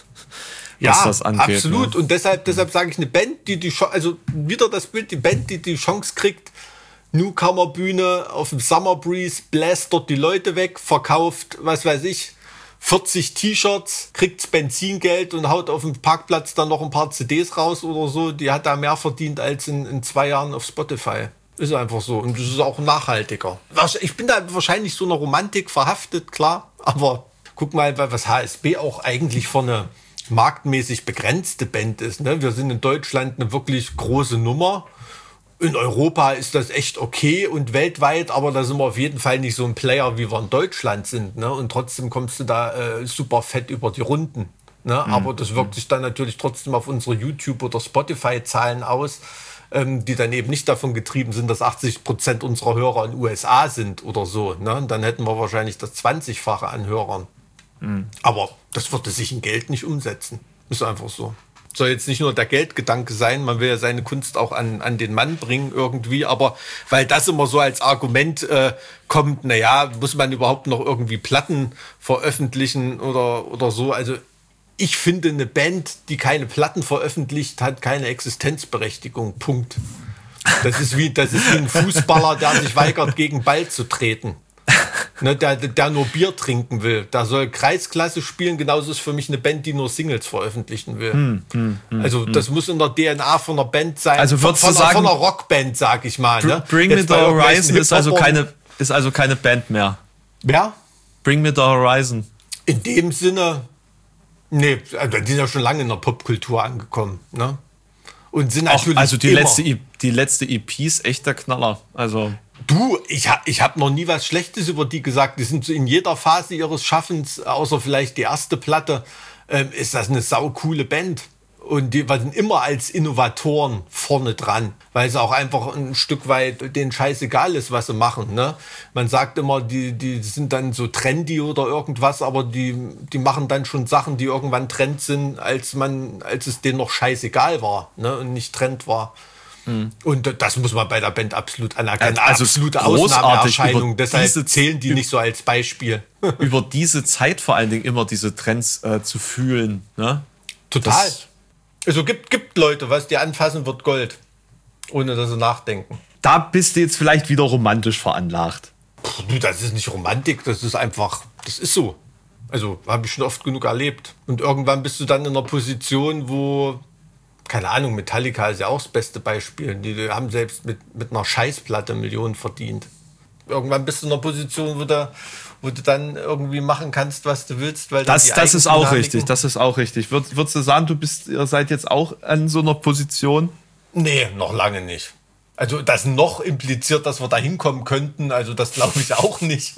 Ja, das angeht, absolut. Ne? Und deshalb, deshalb sage ich, eine Band, die die Chance, also wieder das Bild, die Band, die die Chance kriegt, Newcomer-Bühne auf dem Summer Breeze, bläst dort die Leute weg, verkauft, was weiß ich, vierzig T-Shirts, kriegt Benzingeld und haut auf dem Parkplatz dann noch ein paar C Ds raus oder so. Die hat da mehr verdient als in, in zwei Jahren auf Spotify. Ist einfach so. Und das ist auch nachhaltiger. Ich bin da wahrscheinlich so einer Romantik verhaftet, klar. Aber guck mal, was H S B auch eigentlich für eine marktmäßig begrenzte Band ist. Ne? Wir sind in Deutschland eine wirklich große Nummer. In Europa ist das echt okay und weltweit, aber da sind wir auf jeden Fall nicht so ein Player, wie wir in Deutschland sind. Ne? Und trotzdem kommst du da äh, super fett über die Runden. Ne? Mhm. Aber das wirkt sich dann natürlich trotzdem auf unsere YouTube- oder Spotify-Zahlen aus, ähm, die dann eben nicht davon getrieben sind, dass achtzig Prozent unserer Hörer in den U S A sind oder so. Ne? Und dann hätten wir wahrscheinlich das zwanzigfache an Hörern. Mhm. Aber das würde sich in Geld nicht umsetzen. Ist einfach so. Soll jetzt nicht nur der Geldgedanke sein, man will ja seine Kunst auch an, an den Mann bringen irgendwie, aber weil das immer so als Argument äh, kommt, naja, muss man überhaupt noch irgendwie Platten veröffentlichen oder, oder so. Also ich finde, eine Band, die keine Platten veröffentlicht, hat keine Existenzberechtigung. Punkt. Das ist wie, das ist wie ein Fußballer, der sich weigert, gegen Ball zu treten. Ne, der, der nur Bier trinken will. Da soll Kreisklasse spielen. Genauso ist für mich eine Band, die nur Singles veröffentlichen will. Hm, hm, hm, also das hm. muss in der D N A von einer Band sein. Also würdest von, du sagen, von einer Rockband, sag ich mal. Ne? Bring Me the Horizon ist also, keine, ist also keine Band mehr. Ja? Bring Me the Horizon. In dem Sinne, nee, also die sind ja schon lange in der Popkultur angekommen. Ne? Und sind natürlich Auch, also die immer letzte, die letzte E P ist echt der Knaller. Also Du, ich habe ich hab noch nie was Schlechtes über die gesagt. Die sind so in jeder Phase ihres Schaffens, außer vielleicht die erste Platte, ähm, ist das eine saucoole Band. Und die waren immer als Innovatoren vorne dran, weil es auch einfach ein Stück weit denen scheißegal ist, was sie machen. Ne? Man sagt immer, die, die sind dann so trendy oder irgendwas, aber die, die machen dann schon Sachen, die irgendwann Trend sind, als, man, als es denen noch scheißegal war, ne? Und nicht Trend war. Mhm. Und das muss man bei der Band absolut anerkennen. Also absolute Ausnahmeerscheinung. Deshalb zählen die nicht so als Beispiel. Über diese Zeit vor allen Dingen immer diese Trends äh, zu fühlen. Ne? Total. Das also gibt, gibt Leute, was die anfassen, wird Gold. Ohne dass sie nachdenken. Da bist du jetzt vielleicht wieder romantisch veranlagt. Puh, du, das ist nicht Romantik, das ist einfach, das ist so. Also habe ich schon oft genug erlebt. Und irgendwann bist du dann in einer Position, wo, keine Ahnung, Metallica ist ja auch das beste Beispiel. Die haben selbst mit, mit einer Scheißplatte Millionen verdient. Irgendwann bist du in einer Position, wo du, wo du dann irgendwie machen kannst, was du willst. Weil das das ist auch richtig, das ist auch richtig. Würd, würdest du sagen, du bist, ihr seid jetzt auch an so einer Position? Nee, noch lange nicht. Also das noch impliziert, dass wir da hinkommen könnten, also das glaube ich auch nicht.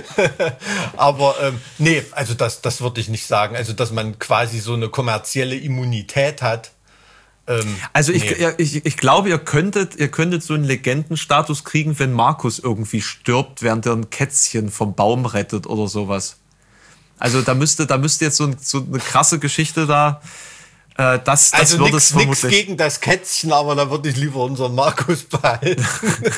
Aber ähm, nee, also das, das würde ich nicht sagen. Also dass man quasi so eine kommerzielle Immunität hat. Ähm, also ich, nee. ich, ich glaube, ihr könntet, ihr könntet so einen Legendenstatus kriegen, wenn Markus irgendwie stirbt, während er ein Kätzchen vom Baum rettet oder sowas. Also da müsste, da müsste jetzt so, ein, so eine krasse Geschichte da. Äh, das, das also wird nix, es vermutlich. Nichts gegen das Kätzchen, aber da würde ich lieber unseren Markus behalten.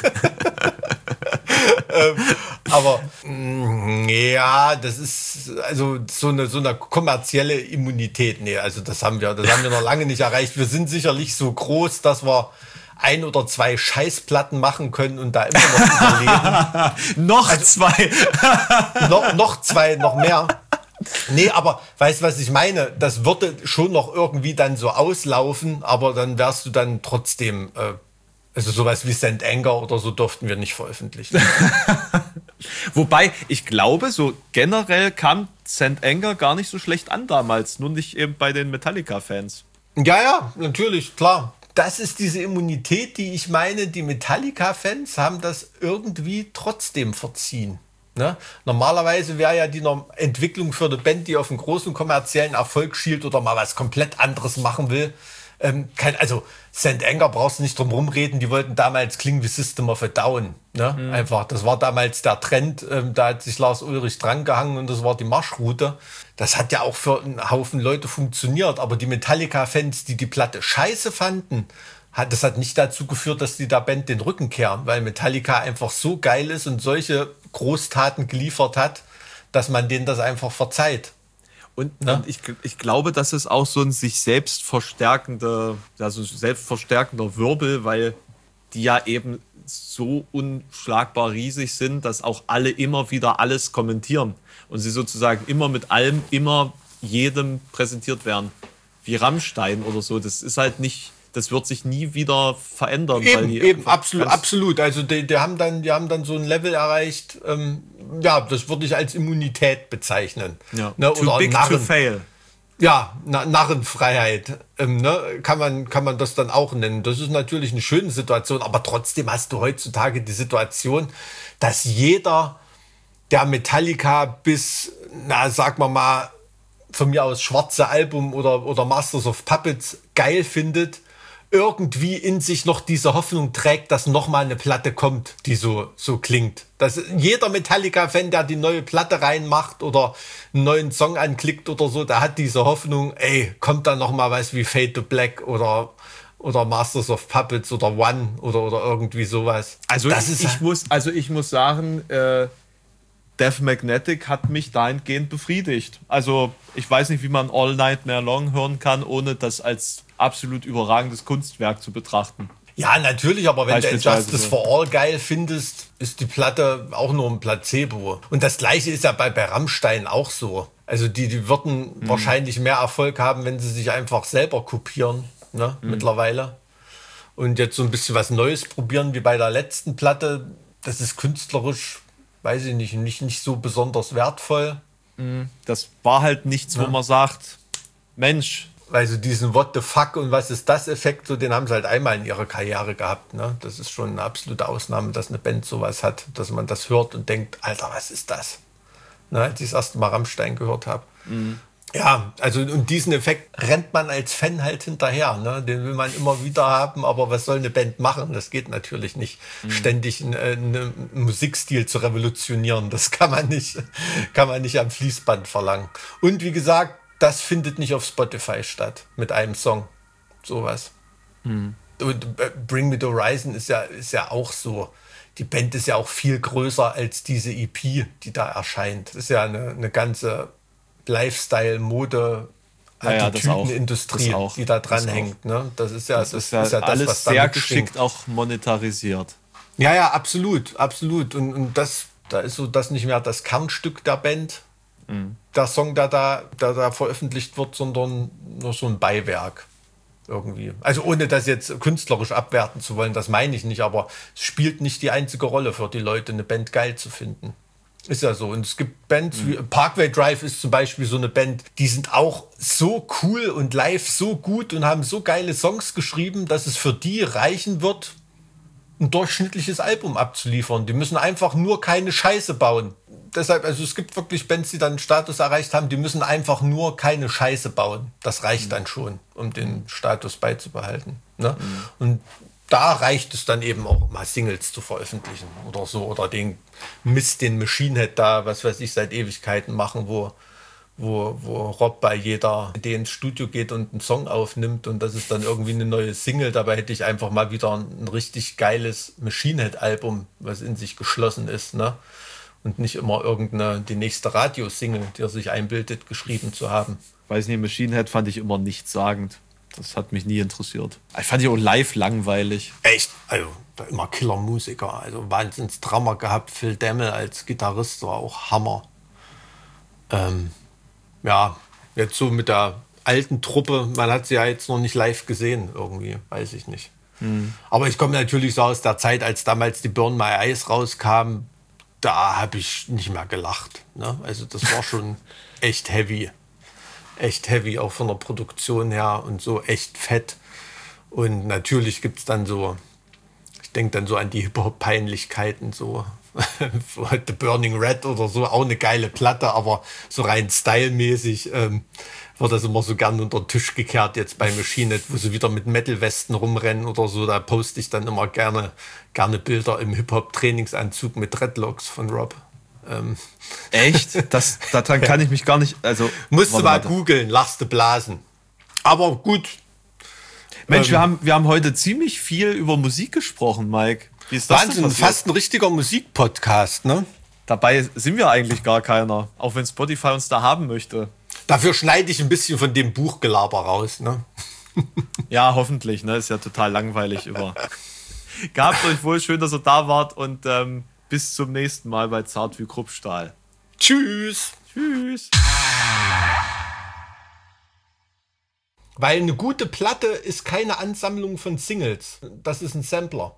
ähm, aber mh, ja, das ist also so eine so eine kommerzielle Immunität. Nee, also das haben wir, das haben wir noch lange nicht erreicht. Wir sind sicherlich so groß, dass wir ein oder zwei Scheißplatten machen können und da immer noch überleben. noch also, zwei. noch, noch zwei, noch mehr. Nee, aber weißt du, was ich meine? Das würde schon noch irgendwie dann so auslaufen, aber dann wärst du dann trotzdem, äh, also sowas wie Saint Anger oder so durften wir nicht veröffentlichen. Wobei, ich glaube, so generell kam Saint Anger gar nicht so schlecht an damals, nur nicht eben bei den Metallica-Fans. Ja, ja, natürlich, klar. Das ist diese Immunität, die ich meine, die Metallica-Fans haben das irgendwie trotzdem verziehen. Ne? Normalerweise wäre ja die Entwicklung für eine Band, die auf einen großen kommerziellen Erfolg schielt oder mal was komplett anderes machen will. Ähm, kein, also Saint Anger brauchst du nicht drum rumreden, die wollten damals klingen wie System of a Down. Ne? Mhm. Einfach, das war damals der Trend, ähm, da hat sich Lars Ulrich dran gehangen und das war die Marschroute. Das hat ja auch für einen Haufen Leute funktioniert, aber die Metallica-Fans, die die Platte scheiße fanden, hat, das hat nicht dazu geführt, dass die der Band den Rücken kehren, weil Metallica einfach so geil ist und solche Großtaten geliefert hat, dass man denen das einfach verzeiht. Und, ja. und ich, ich glaube, das ist auch so ein sich selbst verstärkender, also selbstverstärkender Wirbel, weil die ja eben so unschlagbar riesig sind, dass auch alle immer wieder alles kommentieren und sie sozusagen immer mit allem, immer jedem präsentiert werden. Wie Rammstein oder so. Das ist halt nicht, das wird sich nie wieder verändern. Eben, weil die eben absolut, absolut. Also die, die, haben dann, die haben dann so ein Level erreicht, ähm, ja, das würde ich als Immunität bezeichnen. Ja. Ne? Too Oder big Narren. to fail. Ja, Na- Narrenfreiheit, ähm, ne? kann man, kann man das dann auch nennen. Das ist natürlich eine schöne Situation, aber trotzdem hast du heutzutage die Situation, dass jeder, der Metallica bis, na, sagen wir mal, von mir aus schwarze Album oder, oder Masters of Puppets geil findet, irgendwie in sich noch diese Hoffnung trägt, dass nochmal eine Platte kommt, die so, so klingt. Dass jeder Metallica-Fan, der die neue Platte reinmacht oder einen neuen Song anklickt oder so, der hat diese Hoffnung, ey, kommt da nochmal was wie Fade to Black oder, oder Masters of Puppets oder One oder, oder irgendwie sowas. Also das ich, ist ich muss, also ich muss sagen, äh, Death Magnetic hat mich dahingehend befriedigt. Also ich weiß nicht, wie man All Nightmare Long hören kann, ohne das als absolut überragendes Kunstwerk zu betrachten. Ja, natürlich, aber wenn du Justice so. for All geil findest, ist die Platte auch nur ein Placebo. Und das Gleiche ist ja bei, bei Rammstein auch so. Also die, die würden hm. wahrscheinlich mehr Erfolg haben, wenn sie sich einfach selber kopieren, ne, hm. mittlerweile. Und jetzt so ein bisschen was Neues probieren, wie bei der letzten Platte. Das ist künstlerisch, weiß ich nicht, nicht, nicht so besonders wertvoll. Das war halt nichts, ja. wo man sagt, Mensch. Also diesen What the fuck und was ist das Effekt, so den haben sie halt einmal in ihrer Karriere gehabt. Ne? Das ist schon eine absolute Ausnahme, dass eine Band sowas hat, dass man das hört und denkt, Alter, was ist das? Ne? Als ich das erste Mal Rammstein gehört habe. Mhm. Ja, also und diesen Effekt rennt man als Fan halt hinterher. Ne? Den will man immer wieder haben, aber was soll eine Band machen? Das geht natürlich nicht, mhm. ständig einen, einen Musikstil zu revolutionieren. Das kann man nicht, kann man nicht am Fließband verlangen. Und wie gesagt, das findet nicht auf Spotify statt mit einem Song. Sowas. Mhm. Und Bring Me the Horizon ist ja, ist ja auch so. Die Band ist ja auch viel größer als diese E P, die da erscheint. Das ist ja eine, eine ganze Lifestyle, Mode, Attitüdenindustrie, ja, ja, die da dran hängt. Ne? Das ist ja das, das, ist ja ist ja das alles was sehr geschickt auch monetarisiert. Ja, ja, absolut, absolut. Und, und das, da ist so das nicht mehr das Kernstück der Band, mhm. der Song, der da, der da veröffentlicht wird, sondern nur so ein Beiwerk irgendwie. Also ohne das jetzt künstlerisch abwerten zu wollen, das meine ich nicht, aber es spielt nicht die einzige Rolle für die Leute, eine Band geil zu finden. Ist ja so. Und es gibt Bands, mhm. wie Parkway Drive ist zum Beispiel so eine Band, die sind auch so cool und live so gut und haben so geile Songs geschrieben, dass es für die reichen wird, ein durchschnittliches Album abzuliefern. Die müssen einfach nur keine Scheiße bauen. Deshalb, also es gibt wirklich Bands, die dann einen Status erreicht haben, die müssen einfach nur keine Scheiße bauen. Das reicht mhm. dann schon, um den Status beizubehalten. Ne? Mhm. Und da reicht es dann eben auch mal Singles zu veröffentlichen oder so. Oder den Mist, den Machine Head da, was weiß ich, seit Ewigkeiten machen, wo, wo, wo Rob bei jeder Idee ins Studio geht und einen Song aufnimmt und das ist dann irgendwie eine neue Single. Dabei hätte ich einfach mal wieder ein, ein richtig geiles Machine Head Album, was in sich geschlossen ist, ne? Und nicht immer irgendeine, die nächste Radiosingle, die er sich einbildet, geschrieben zu haben. Weiß nicht, Machine Head fand ich immer nichtssagend. Das hat mich nie interessiert. Ich fand die auch live langweilig. Echt? Also immer Killer-Musiker. Also Wahnsinns-Drama gehabt. Phil Demmel als Gitarrist war auch Hammer. Ähm, ja, jetzt so mit der alten Truppe. Man hat sie ja jetzt noch nicht live gesehen irgendwie. Weiß ich nicht. Hm. Aber ich komme natürlich so aus der Zeit, als damals die Burn My Eyes rauskam. Da habe ich nicht mehr gelacht. Ne? Also das war schon echt heavy. echt heavy, auch von der Produktion her und so echt fett. Und natürlich gibt es dann so, ich denke dann so an die Hip-Hop-Peinlichkeiten, so The Burning Red oder so, auch eine geile Platte, aber so rein stylmäßig ähm, wird das immer so gern unter den Tisch gekehrt jetzt bei Machine Head, wo sie wieder mit Metal-Westen rumrennen oder so. Da poste ich dann immer gerne, gerne Bilder im Hip-Hop-Trainingsanzug mit Dreadlocks von Rob. Ähm. Echt? Das, daran kann ich mich gar nicht... Also, musst du mal googeln, lachst du blasen. Aber gut. Mensch, ähm, wir, haben, wir haben heute ziemlich viel über Musik gesprochen, Mike. Wie ist das Wahnsinn, fast ein richtiger Musikpodcast, ne? Dabei sind wir eigentlich gar keiner, auch wenn Spotify uns da haben möchte. Dafür schneide ich ein bisschen von dem Buchgelaber raus, ne? Ja, hoffentlich, ne? Ist ja total langweilig über. Gehabt euch wohl, schön, dass ihr da wart und ähm, bis zum nächsten Mal bei Zart wie Kruppstahl. Tschüss. Tschüss. Weil eine gute Platte ist keine Ansammlung von Singles. Das ist ein Sampler.